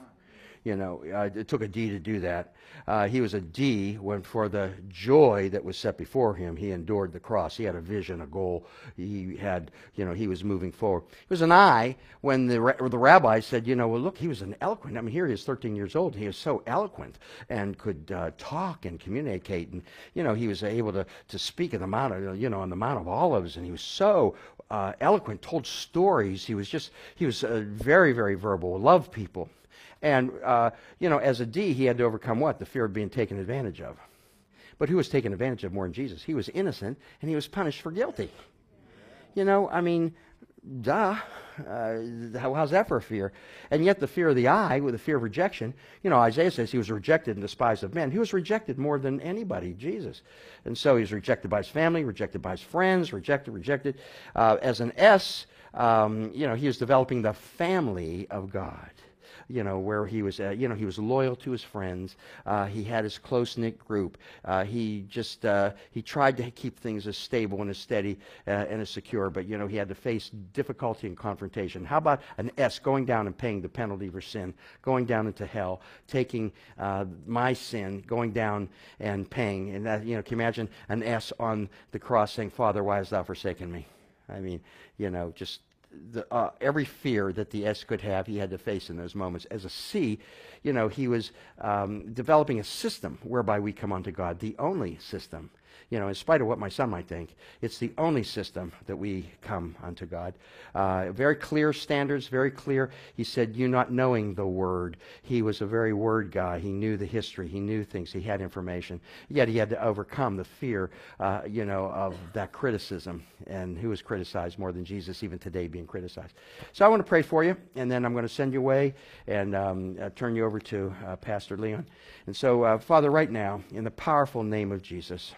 You know, uh, it took a D to do that. Uh, he was a D when, for the joy that was set before him, he endured the cross. He had a vision, a goal. He had, you know, he was moving forward. He was an I when the ra- the rabbi said, you know, well, look, he was an eloquent. I mean, here he is, thirteen years old. He was so eloquent and could uh, talk and communicate, and you know, he was able to to speak in the Mount, of, you know, on the Mount of Olives, and he was so uh, eloquent, told stories. He was just, he was uh, very, very verbal. Loved people. And, uh, you know, as a D, he had to overcome what? The fear of being taken advantage of. But who was taken advantage of more than Jesus? He was innocent, and he was punished for guilty. You know, I mean, duh. Uh, how, how's that for a fear? And yet the fear of the I, with the fear of rejection, you know, Isaiah says he was rejected and despised of men. He was rejected more than anybody, Jesus. And so he was rejected by his family, rejected by his friends, rejected, rejected. Uh, as an S, um, you know, he was developing the family of God. You know, where he was, uh, you know, he was loyal to his friends. Uh, he had his close-knit group. Uh, he just, uh, he tried to keep things as stable and as steady uh, and as secure, but, you know, he had to face difficulty and confrontation. How about an S, going down and paying the penalty for sin, going down into hell, taking uh, my sin, going down and paying. And that, you know, can you imagine an S on the cross saying, Father, why hast thou forsaken me? I mean, you know, just The, uh, every fear that the S could have, he had to face in those moments. As a C, you know, he was um, developing a system whereby we come unto God, the only system. You know, in spite of what my son might think, it's the only system that we come unto God. Uh, very clear standards, very clear. He said, you not knowing the Word. He was a very Word guy. He knew the history. He knew things. He had information. Yet he had to overcome the fear, uh, you know, of that criticism. And who was criticized more than Jesus, even today being criticized? So I want to pray for you, and then I'm going to send you away and um, uh, turn you over to uh, Pastor Leon. And so, uh, Father, right now, in the powerful name of Jesus,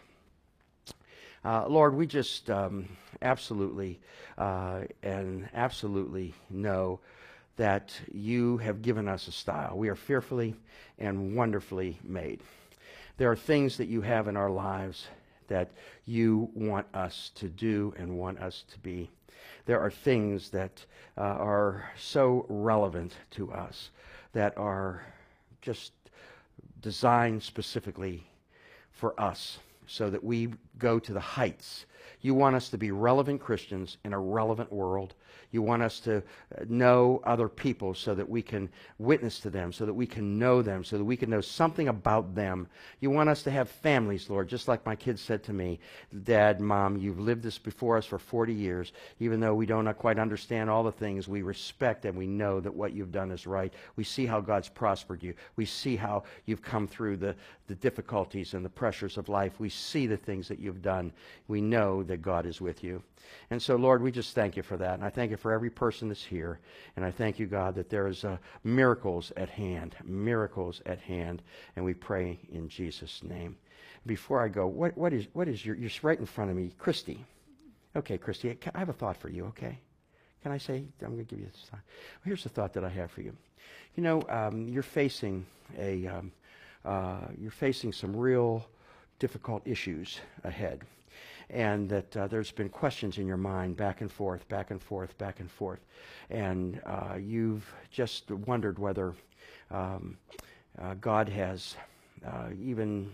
Uh, Lord, we just um, absolutely uh, and absolutely know that you have given us a style. We are fearfully and wonderfully made. There are things that you have in our lives that you want us to do and want us to be. There are things that uh, are so relevant to us, that are just designed specifically for us, so that we go to the heights. You want us to be relevant Christians in a relevant world. You want us to know other people so that we can witness to them, so that we can know them, so that we can know something about them. You want us to have families, Lord, just like my kids said to me, Dad, Mom, you've lived this before us for forty years. Even though we don't quite understand all the things, we respect and we know that what you've done is right. We see how God's prospered you. We see how you've come through the, the difficulties and the pressures of life. We see the things that you've done. We know that God is with you. And so, Lord, we just thank you for that. And I thank you for every person that's here. And I thank you, God, that there is uh, miracles at hand, miracles at hand. And we pray in Jesus' name. Before I go, what, what is what is your, you're right in front of me, Christy. Okay, Christy, I have a thought for you, okay? Can I say, I'm going to give you this thought. Well, here's the thought that I have for you. You know, um, you're facing a, um, uh, you're facing some real difficult issues ahead. And that uh, there's been questions in your mind back and forth, back and forth, back and forth. And uh, you've just wondered whether um, uh, God has uh, even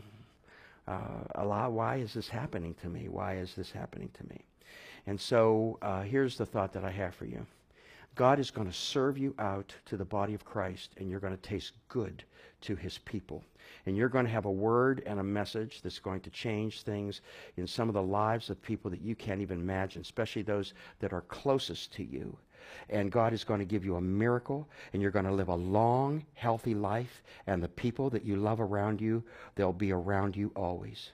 uh, allowed, why is this happening to me? Why is this happening to me? And so uh, here's the thought that I have for you. God is going to serve you out to the body of Christ, and you're going to taste good to his people. And you're going to have a word and a message that's going to change things in some of the lives of people that you can't even imagine, especially those that are closest to you. And God is going to give you a miracle, and you're going to live a long, healthy life. And the people that you love around you, they'll be around you always.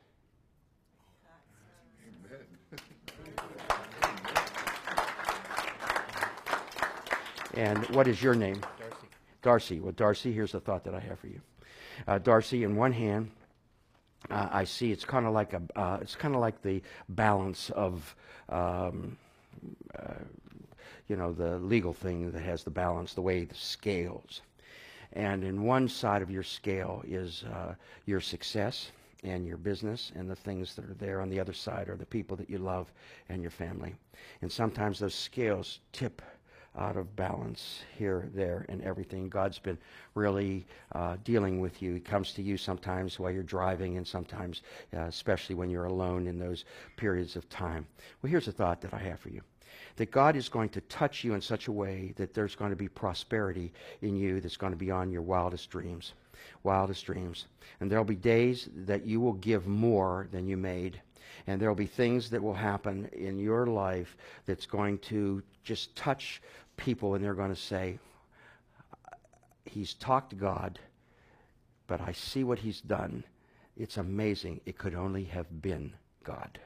And what is your name?
Darcy.
Darcy. Well, Darcy, here's a thought that I have for you. Uh, Darcy, in one hand, uh, I see it's kind of like a, uh, it's kind of like the balance of, um, uh, you know, the legal thing that has the balance, the way the scales. And in one side of your scale is uh, your success and your business and the things that are there. On the other side are the people that you love and your family. And sometimes those scales tip out of balance here, there, and everything. God's been really uh, dealing with you. He comes to you sometimes while you're driving, and sometimes, uh, especially when you're alone in those periods of time. Well, here's a thought that I have for you. That God is going to touch you in such a way that there's going to be prosperity in you that's going to be on your wildest dreams. Wildest dreams. And there'll be days that you will give more than you made. And there will be things that will happen in your life that's going to just touch people, and they're going to say, he's talked to God, but I see what he's done. It's amazing. It could only have been God.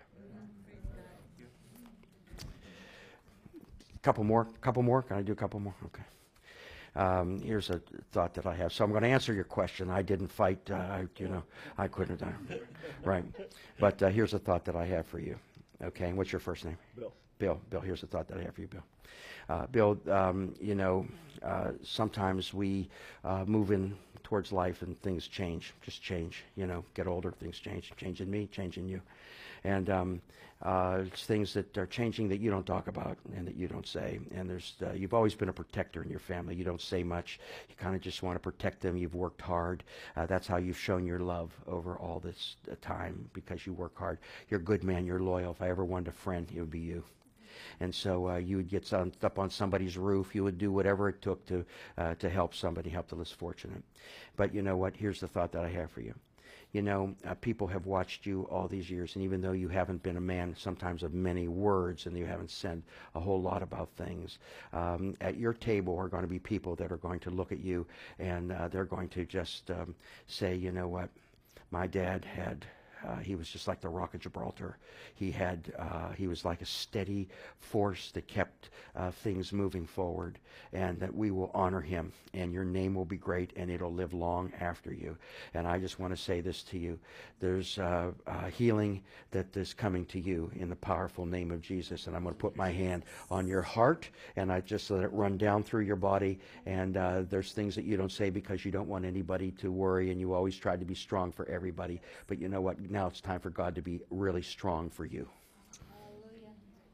Couple more? Couple more? Can I do a couple more? Okay. Um, here's a thought that I have. So I'm going to answer your question. I didn't fight. Uh, I, you know, I couldn't have done it. Right. But uh, here's a thought that I have for you. Okay. And what's your first name?
Bill.
Bill. Bill. Here's a thought that I have for you, Bill. Uh, Bill, um, you know, uh, sometimes we uh, move in towards life and things change. Just change. You know, get older, things change. Change in me, change in you. And um, uh, it's things that are changing that you don't talk about and that you don't say. And there's, uh, you've always been a protector in your family. You don't say much. You kind of just want to protect them. You've worked hard. Uh, that's how you've shown your love over all this uh, time, because you work hard. You're a good man. You're loyal. If I ever wanted a friend, it would be you. And so uh, you would get some, up on somebody's roof. You would do whatever it took to uh, to help somebody, help the less fortunate. But you know what? Here's the thought that I have for you. You know, uh, people have watched you all these years, and even though you haven't been a man sometimes of many words, and you haven't said a whole lot about things, um, at your table are going to be people that are going to look at you, and uh, they're going to just um, say, you know what, my dad had... Uh, he was just like the Rock of Gibraltar. He had, uh, he was like a steady force that kept uh, things moving forward, and that we will honor him, and your name will be great, and it'll live long after you. And I just want to say this to you. There's uh, uh, healing that is coming to you in the powerful name of Jesus, and I'm going to put my hand on your heart, and I just let it run down through your body, and uh, there's things that you don't say because you don't want anybody to worry, and you always try to be strong for everybody. But you know what? Now it's time for God to be really strong for you.
Hallelujah.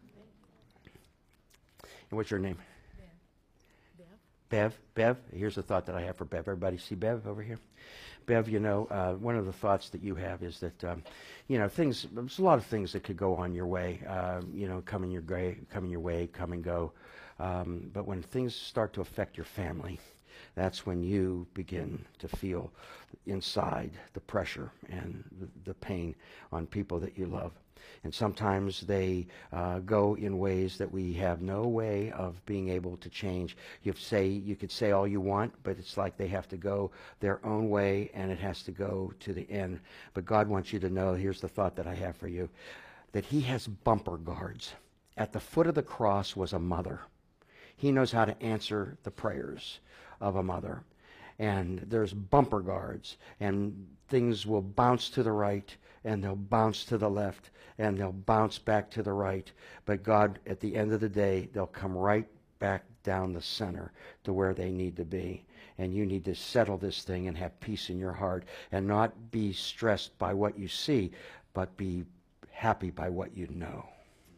And what's your name?
Bev.
Bev. Bev. Here's a thought that I have for Bev. Everybody see Bev over here? Bev, you know, uh, one of the thoughts that you have is that, um, you know, things, there's a lot of things that could go on your way, uh, you know, come in your, way, come in your way, come and go. Um, but when things start to affect your family, that's when you begin to feel inside the pressure and the, the pain on people that you love. And sometimes they uh, go in ways that we have no way of being able to change. You say, you could say all you want, but it's like they have to go their own way, and it has to go to the end. But God wants you to know, here's the thought that I have for you, that he has bumper guards. At the foot of the cross was a mother. He knows how to answer the prayers of a mother. And there's bumper guards, and things will bounce to the right, and they'll bounce to the left, and they'll bounce back to the right. But God, at the end of the day, they'll come right back down the center to where they need to be. And you need to settle this thing and have peace in your heart, and not be stressed by what you see, but be happy by what you know.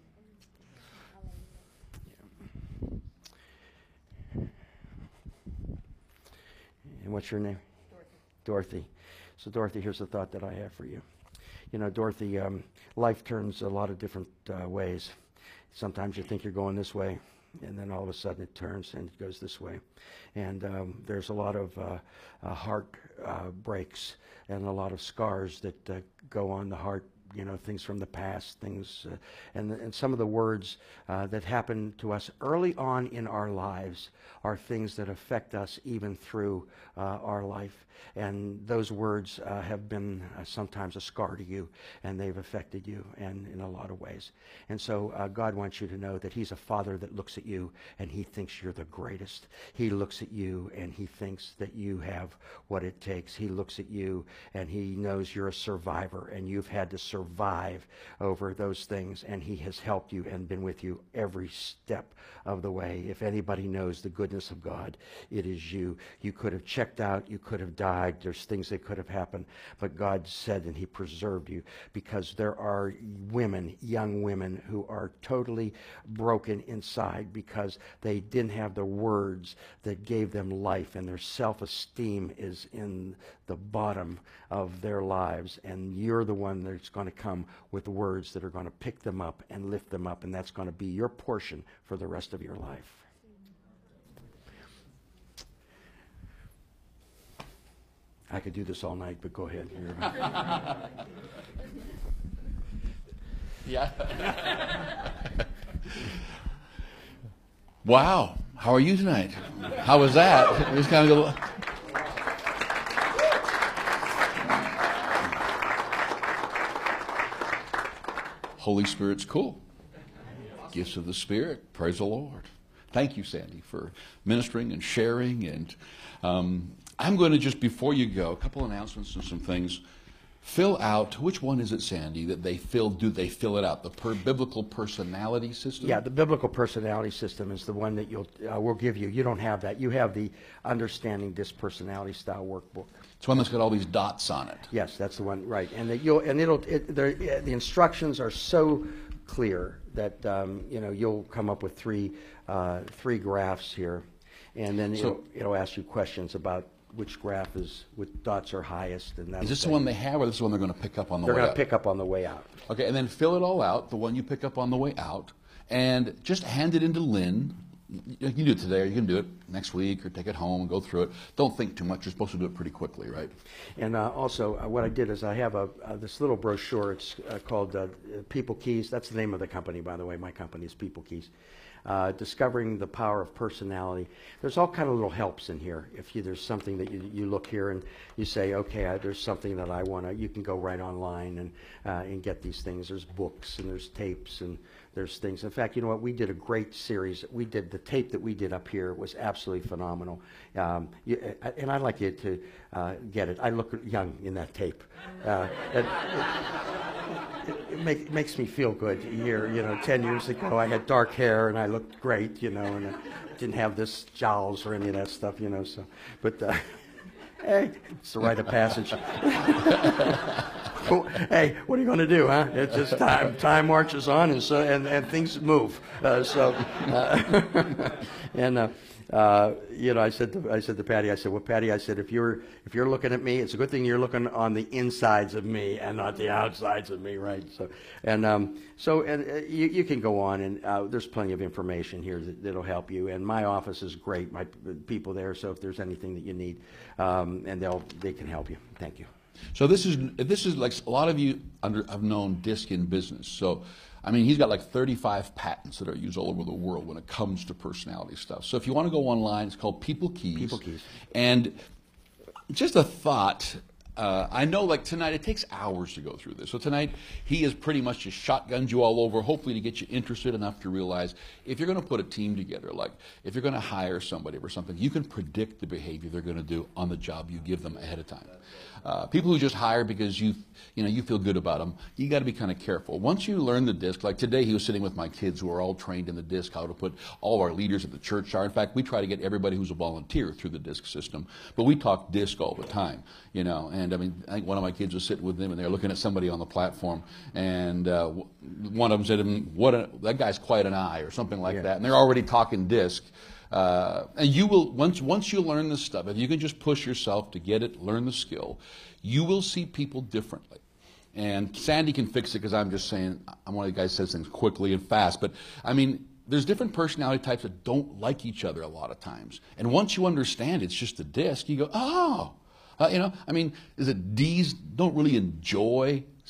And what's your name?
Dorothy.
Dorothy. So Dorothy, here's the thought that I have for you. You know, Dorothy, um, life turns a lot of different uh, ways. Sometimes you think you're going this way, and then all of a sudden it turns and it goes this way. And um, there's a lot of uh, uh, heart uh, breaks and a lot of scars that uh, go on the heart you know, things from the past, things, uh, and, and some of the words uh, that happen to us early on in our lives are things that affect us even through uh, our life. And those words uh, have been uh, sometimes a scar to you, and they've affected you and in a lot of ways. And so uh, God wants you to know that he's a father that looks at you and he thinks you're the greatest. He looks at you and he thinks that you have what it takes. He looks at you and he knows you're a survivor and you've had to survive over those things, and he has helped you and been with you every step of the way. If anybody knows the goodness of God, it is you. You could have checked out, you could have died, there's things that could have happened, but God said and he preserved you, because there are women, young women, who are totally broken inside because they didn't have the words that gave them life, and their self-esteem is in the bottom of their lives, and you're the one that's going to come with words that are going to pick them up and lift them up, and that's going to be your portion for the rest of your life. I could do this all night, but go ahead.
Yeah. Wow. How are you tonight? How was that? It was kind of a... Holy Spirit's cool. Gifts of the Spirit. Praise the Lord. Thank you, Sandy, for ministering and sharing. And um, I'm going to just, before you go, a couple announcements and some things. Fill out, which one is it, Sandy, that they fill, do they fill it out? The per biblical personality system?
Yeah, the biblical personality system is the one that you'll, uh, we'll give you. You don't have that. You have the Understanding This Personality Style workbook.
It's one that's got all these dots on it.
Yes, that's the one, right. And that you'll, and it'll, it, the instructions are so clear that, um, you know, you'll come up with three, uh, three graphs here. And then
So-
it'll, it'll ask you questions about which graph is, which dots are highest. And that
Is this the one they have, or this is the one they're going to pick up on the
they're
way
going
out?
to pick up on the way out.
Okay, and then fill it all out, the one you pick up on the way out, and just hand it into Lynn. You can do it today, or you can do it next week, or take it home and go through it. Don't think too much. You're supposed to do it pretty quickly, right?
And uh, also, uh, what I did is I have a uh, this little brochure. It's uh, called uh, People Keys. That's the name of the company, by the way. My company is People Keys. Uh, discovering the power of personality. There's all kind of little helps in here. If you, there's something that you, you look here and you say, okay, I, there's something that I want to, you can go right online and uh, and get these things. There's books and there's tapes and there's things. In fact, you know what? We did a great series. We did the tape that we did up here was absolutely phenomenal. Um, you, and I'd like you to uh, get it. I look young in that tape. Uh, it, it, it, make, it makes me feel good. Here, you know, ten years ago, I had dark hair and I looked great, you know, and I didn't have this jowls or any of that stuff, you know. So, but uh, hey, it's the rite of passage. Hey, what are you going to do, huh? It's just time. Time marches on, and so and, and things move. Uh, so, uh, and uh, uh, you know, I said to I said to Patty, I said, well, Patty, I said, if you're if you're looking at me, it's a good thing you're looking on the insides of me and not the outsides of me, right? So, and um, so and uh, you you can go on, and uh, there's plenty of information here that, that'll help you. And my office is great. My p- people there. So if there's anything that you need, um, and they'll they can help you. Thank you.
So this is this is like a lot of you under have known Disc in business. So, I mean, he's got like thirty-five patents that are used all over the world when it comes to personality stuff. So if you want to go online, it's called People Keys.
People Keys.
And just a thought. Uh, I know, like tonight, it takes hours to go through this. So tonight, he has pretty much just shotgunned you all over, hopefully to get you interested enough to realize if you're going to put a team together, like if you're going to hire somebody or something, you can predict the behavior they're going to do on the job you give them ahead of time. Uh, people who just hire because you, you know, you feel good about them, you got to be kind of careful. Once you learn the disc, like today, he was sitting with my kids who are all trained in the disc, how to put all of our leaders at the church are. In fact, we try to get everybody who's a volunteer through the disc system, but we talk disc all the time, you know. And I mean, I think one of my kids was sitting with them, and they're looking at somebody on the platform, and uh, one of them said to him, "What? A, that guy's quite an eye," or something like
Yeah.
that. And they're already talking disc. Uh, and you will, once once you learn this stuff, if you can just push yourself to get it, learn the skill, you will see people differently. And Sandy can fix it because I'm just saying, I'm one of the guys who says things quickly and fast. But, I mean, there's different personality types that don't like each other a lot of times. And once you understand it's just a disc, you go, oh. Uh, you know, I mean, is it D's don't really enjoy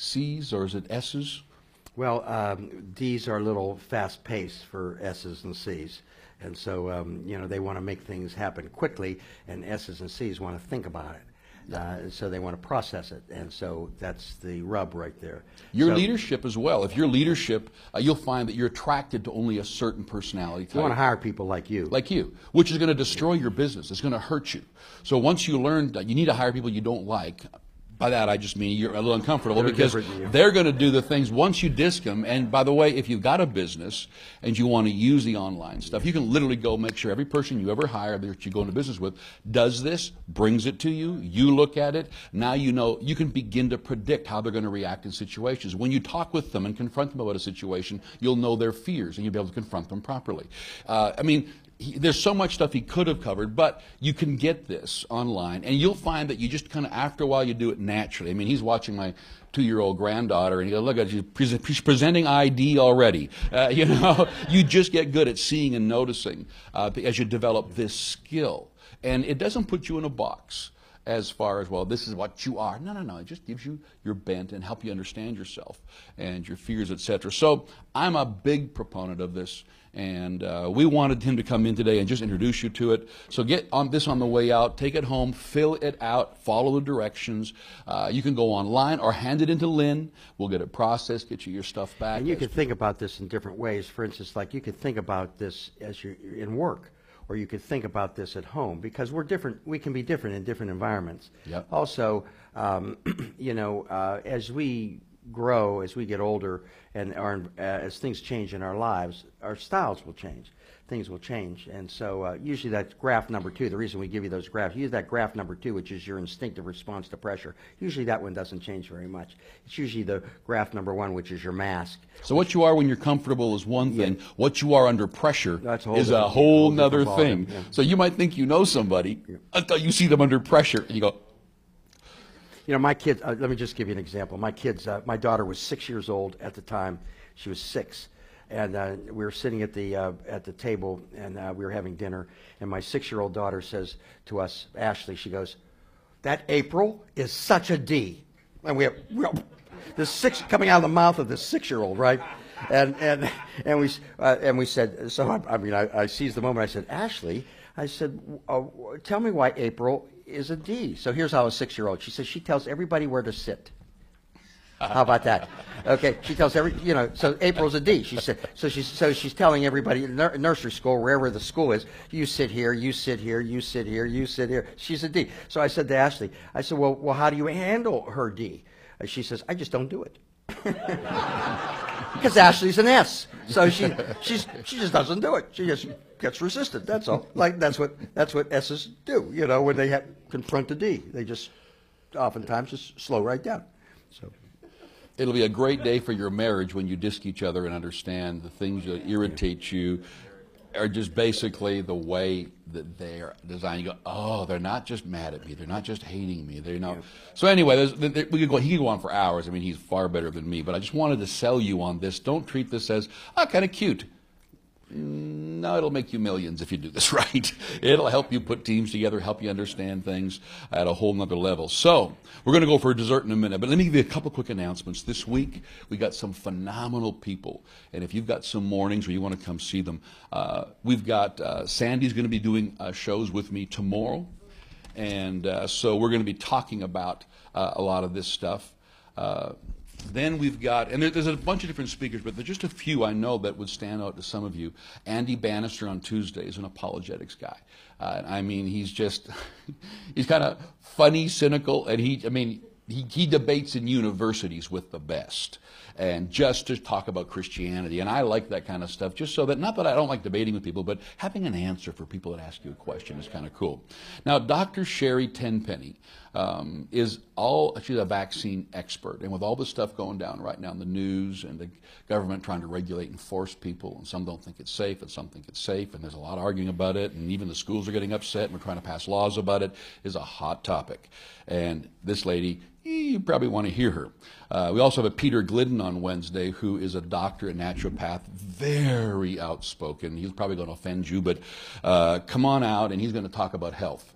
C's or is it S's?
Well, um, D's are a little fast paced for S's and C's. And so, um, you know, they want to make things happen quickly, and S's and C's want to think about it. Uh, so they want to process it. And so that's the rub right there.
Your
So
leadership as well. If your leadership, uh, you'll find that you're attracted to only a certain personality type.
you want to hire people like you.
Like you, which is going to destroy your business. It's going to hurt you. So once you learn that you need to hire people you don't like, by that I just mean you're a little uncomfortable
They're
because
different than you.
they're going to do the things once you disc them. And by the way, if you've got a business and you want to use the online stuff, you can literally go make sure every person you ever hire that you go into business with does this, brings it to you, you look at it. Now you know, you can begin to predict how they're going to react in situations. When you talk with them and confront them about a situation, you'll know their fears and you'll be able to confront them properly. Uh, I mean, He, there's so much stuff he could have covered, but you can get this online, and you'll find that you just kind of, after a while, you do it naturally. I mean, he's watching my two-year-old granddaughter, and he goes, look at she's, pre- she's presenting I D already. Uh, you know, you just get good at seeing and noticing uh, as you develop this skill. And it doesn't put you in a box as far as, well, this is what you are. No, no, no. It just gives you your bent and help you understand yourself and your fears, et cetera. So I'm a big proponent of this. And uh, we wanted him to come in today and just introduce you to it. So get on this on the way out, take it home, fill it out, follow the directions. Uh, you can go online or hand it into Lynn. We'll get it processed, get you your stuff back.
And you can think about this in different ways. For instance, like you could think about this as you're in work, or you could think about this at home, because we're different. We can be different in different environments.
Yep.
Also, um, you know, uh, as we grow, as we get older, and our, uh, as things change in our lives, our styles will change. Things will change. And so uh, usually that's graph number two. The reason we give you those graphs, use that graph number two, which is your instinctive response to pressure. Usually that one doesn't change very much. It's usually the graph number one, which is your mask.
So what you are when you're comfortable is one thing. What you are under pressure
That's a whole
is a
different-
whole
whole
nother
different
thing.
ballgame, yeah.
So you might think you know somebody until you see them under pressure, and you go,
You know, my kids, uh, let me just give you an example. My kids, uh, my daughter was six years old at the time. She was six. And uh, we were sitting at the, uh, at the table, and uh, we were having dinner. And my six-year-old daughter says to us, Ashley, she goes, that April is such a D. And we have, we have this six, coming out of the mouth of this six-year-old, right? And, and, and, we, uh, and we said, so I, I mean, I, I seized the moment. I said, Ashley, I said, uh, tell me why April is a D. So here's how a six-year-old, she says she tells everybody where to sit. How about that? Okay, she tells every, you know, so April's a D. She said, so she's, so she's telling everybody in nur- nursery school, wherever the school is, you sit here, you sit here, you sit here, you sit here. She's a D. So I said to Ashley, I said, well, well, how do you handle her D? And she says, I just don't do it. Because Ashley's an S. So she, she's, she just doesn't do it. She just gets resistant, that's all. Like, that's what, that's what S's do, you know, when they have, confront a D. They just oftentimes just slow right down. So.
it'll be a great day for your marriage when you disc each other and understand the things that irritate you are just basically the way that they're designed. You go, oh, they're not just mad at me. They're not just hating me. They're not. So anyway, there's, there, we could go. He could go on for hours. I mean, he's far better than me. But I just wanted to sell you on this. Don't treat this as, oh, kind of cute. No, it'll make you millions if you do this right. It'll help you put teams together, help you understand things at a whole nother level. So we're going to go for a dessert in a minute, but let me give you a couple quick announcements. This week, we got some phenomenal people, and if you've got some mornings where you want to come see them, uh, we've got uh, Sandy's going to be doing uh, shows with me tomorrow, and uh, so we're going to be talking about uh, a lot of this stuff. Uh, Then we've got, and there, there's a bunch of different speakers, but there's just a few I know that would stand out to some of you. Andy Bannister on Tuesday is an apologetics guy. Uh, I mean, he's just, he's kind of funny, cynical, and he, I mean, he, he debates in universities with the best. And just to talk about Christianity. And I like that kind of stuff, just so that, not that I don't like debating with people, but having an answer for people that ask you a question is kind of cool. Now, Doctor Sherry Tenpenny um, is all, she's a vaccine expert. And with all the stuff going down right now in the news and the government trying to regulate and force people, and some don't think it's safe and some think it's safe, and there's a lot of arguing about it, and even the schools are getting upset and we're trying to pass laws about it, is a hot topic. And this lady, you probably want to hear her. Uh, we also have a Peter Glidden on Wednesday, who is a doctor and naturopath, very outspoken. He's probably going to offend you, but uh, come on out, and he's going to talk about health.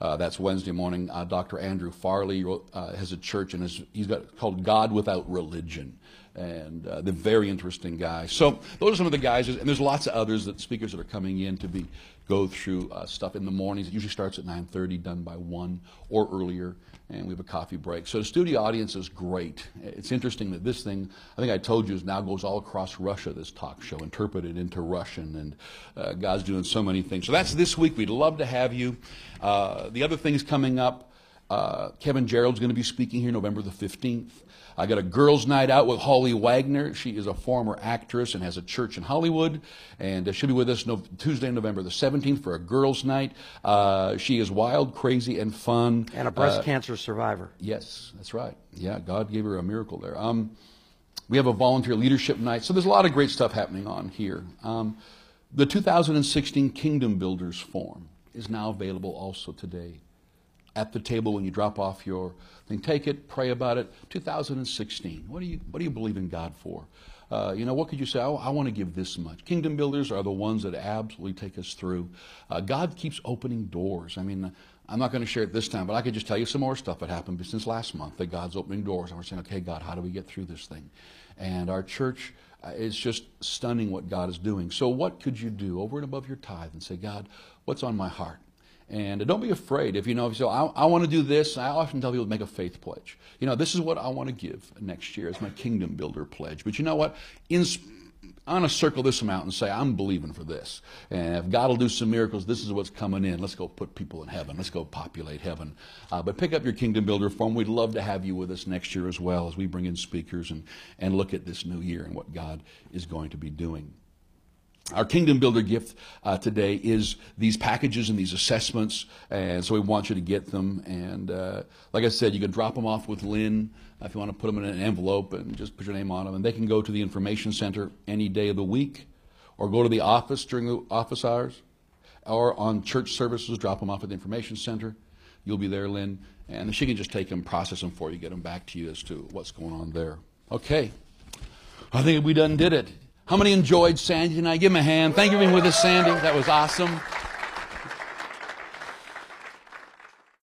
Uh, that's Wednesday morning. Uh, Doctor Andrew Farley uh, has a church, and is, he's got called God Without Religion. And uh, they're very interesting guys. So those are some of the guys, and there's lots of others that speakers that are coming in to be go through uh, stuff in the mornings. It usually starts at nine thirty, done by one or earlier, and we have a coffee break. So the studio audience is great. It's interesting that this thing, I think I told you, is now goes all across Russia, this talk show, interpreted into Russian, and uh, God's doing so many things. So that's this week. We'd love to have you. Uh, the other things coming up, uh, Kevin Gerald's going to be speaking here November the fifteenth. I got a girls' night out with Holly Wagner. She is a former actress and has a church in Hollywood, and uh, she'll be with us no, Tuesday, November the seventeenth for a girls' night. Uh, she is wild, crazy, and fun.
And a breast
uh,
cancer survivor.
Yes, that's right. Yeah, God gave her a miracle there. Um, we have a volunteer leadership night, so there's a lot of great stuff happening on here. Um, the two thousand sixteen Kingdom Builders form is now available also today. At the table when you drop off your thing, take it, pray about it. two thousand sixteen. What do you what do you believe in God for? Uh, you know, what could you say? Oh, I want to give this much. Kingdom builders are the ones that absolutely take us through. Uh, God keeps opening doors. I mean, I'm not going to share it this time, but I could just tell you some more stuff that happened since last month. That God's opening doors, and we're saying, okay, God, how do we get through this thing? And our church, uh, it's just stunning what God is doing. So, what could you do over and above your tithe and say, God, what's on my heart? And don't be afraid. If you know, if you say, I, I want to do this, I often tell people to make a faith pledge. You know, this is what I want to give next year as my Kingdom Builder pledge. But you know what? In, I'm going to circle this amount and say, I'm believing for this. And if God will do some miracles, this is what's coming in. Let's go put people in heaven. Let's go populate heaven. Uh, but pick up your Kingdom Builder form. We'd love to have you with us next year as well as we bring in speakers and, and look at this new year and what God is going to be doing. Our Kingdom Builder gift uh, today is these packages and these assessments, and so we want you to get them. And uh, like I said, you can drop them off with Lynn uh, if you want to put them in an envelope and just put your name on them. And they can go to the information center any day of the week, or go to the office during the office hours, or on church services, drop them off at the information center. You'll be there, Lynn, and she can just take them, process them for you, get them back to you as to what's going on there. Okay, I think we done did it. How many enjoyed Sandy tonight? Give him a hand. Thank you for being with us, Sandy. That was awesome.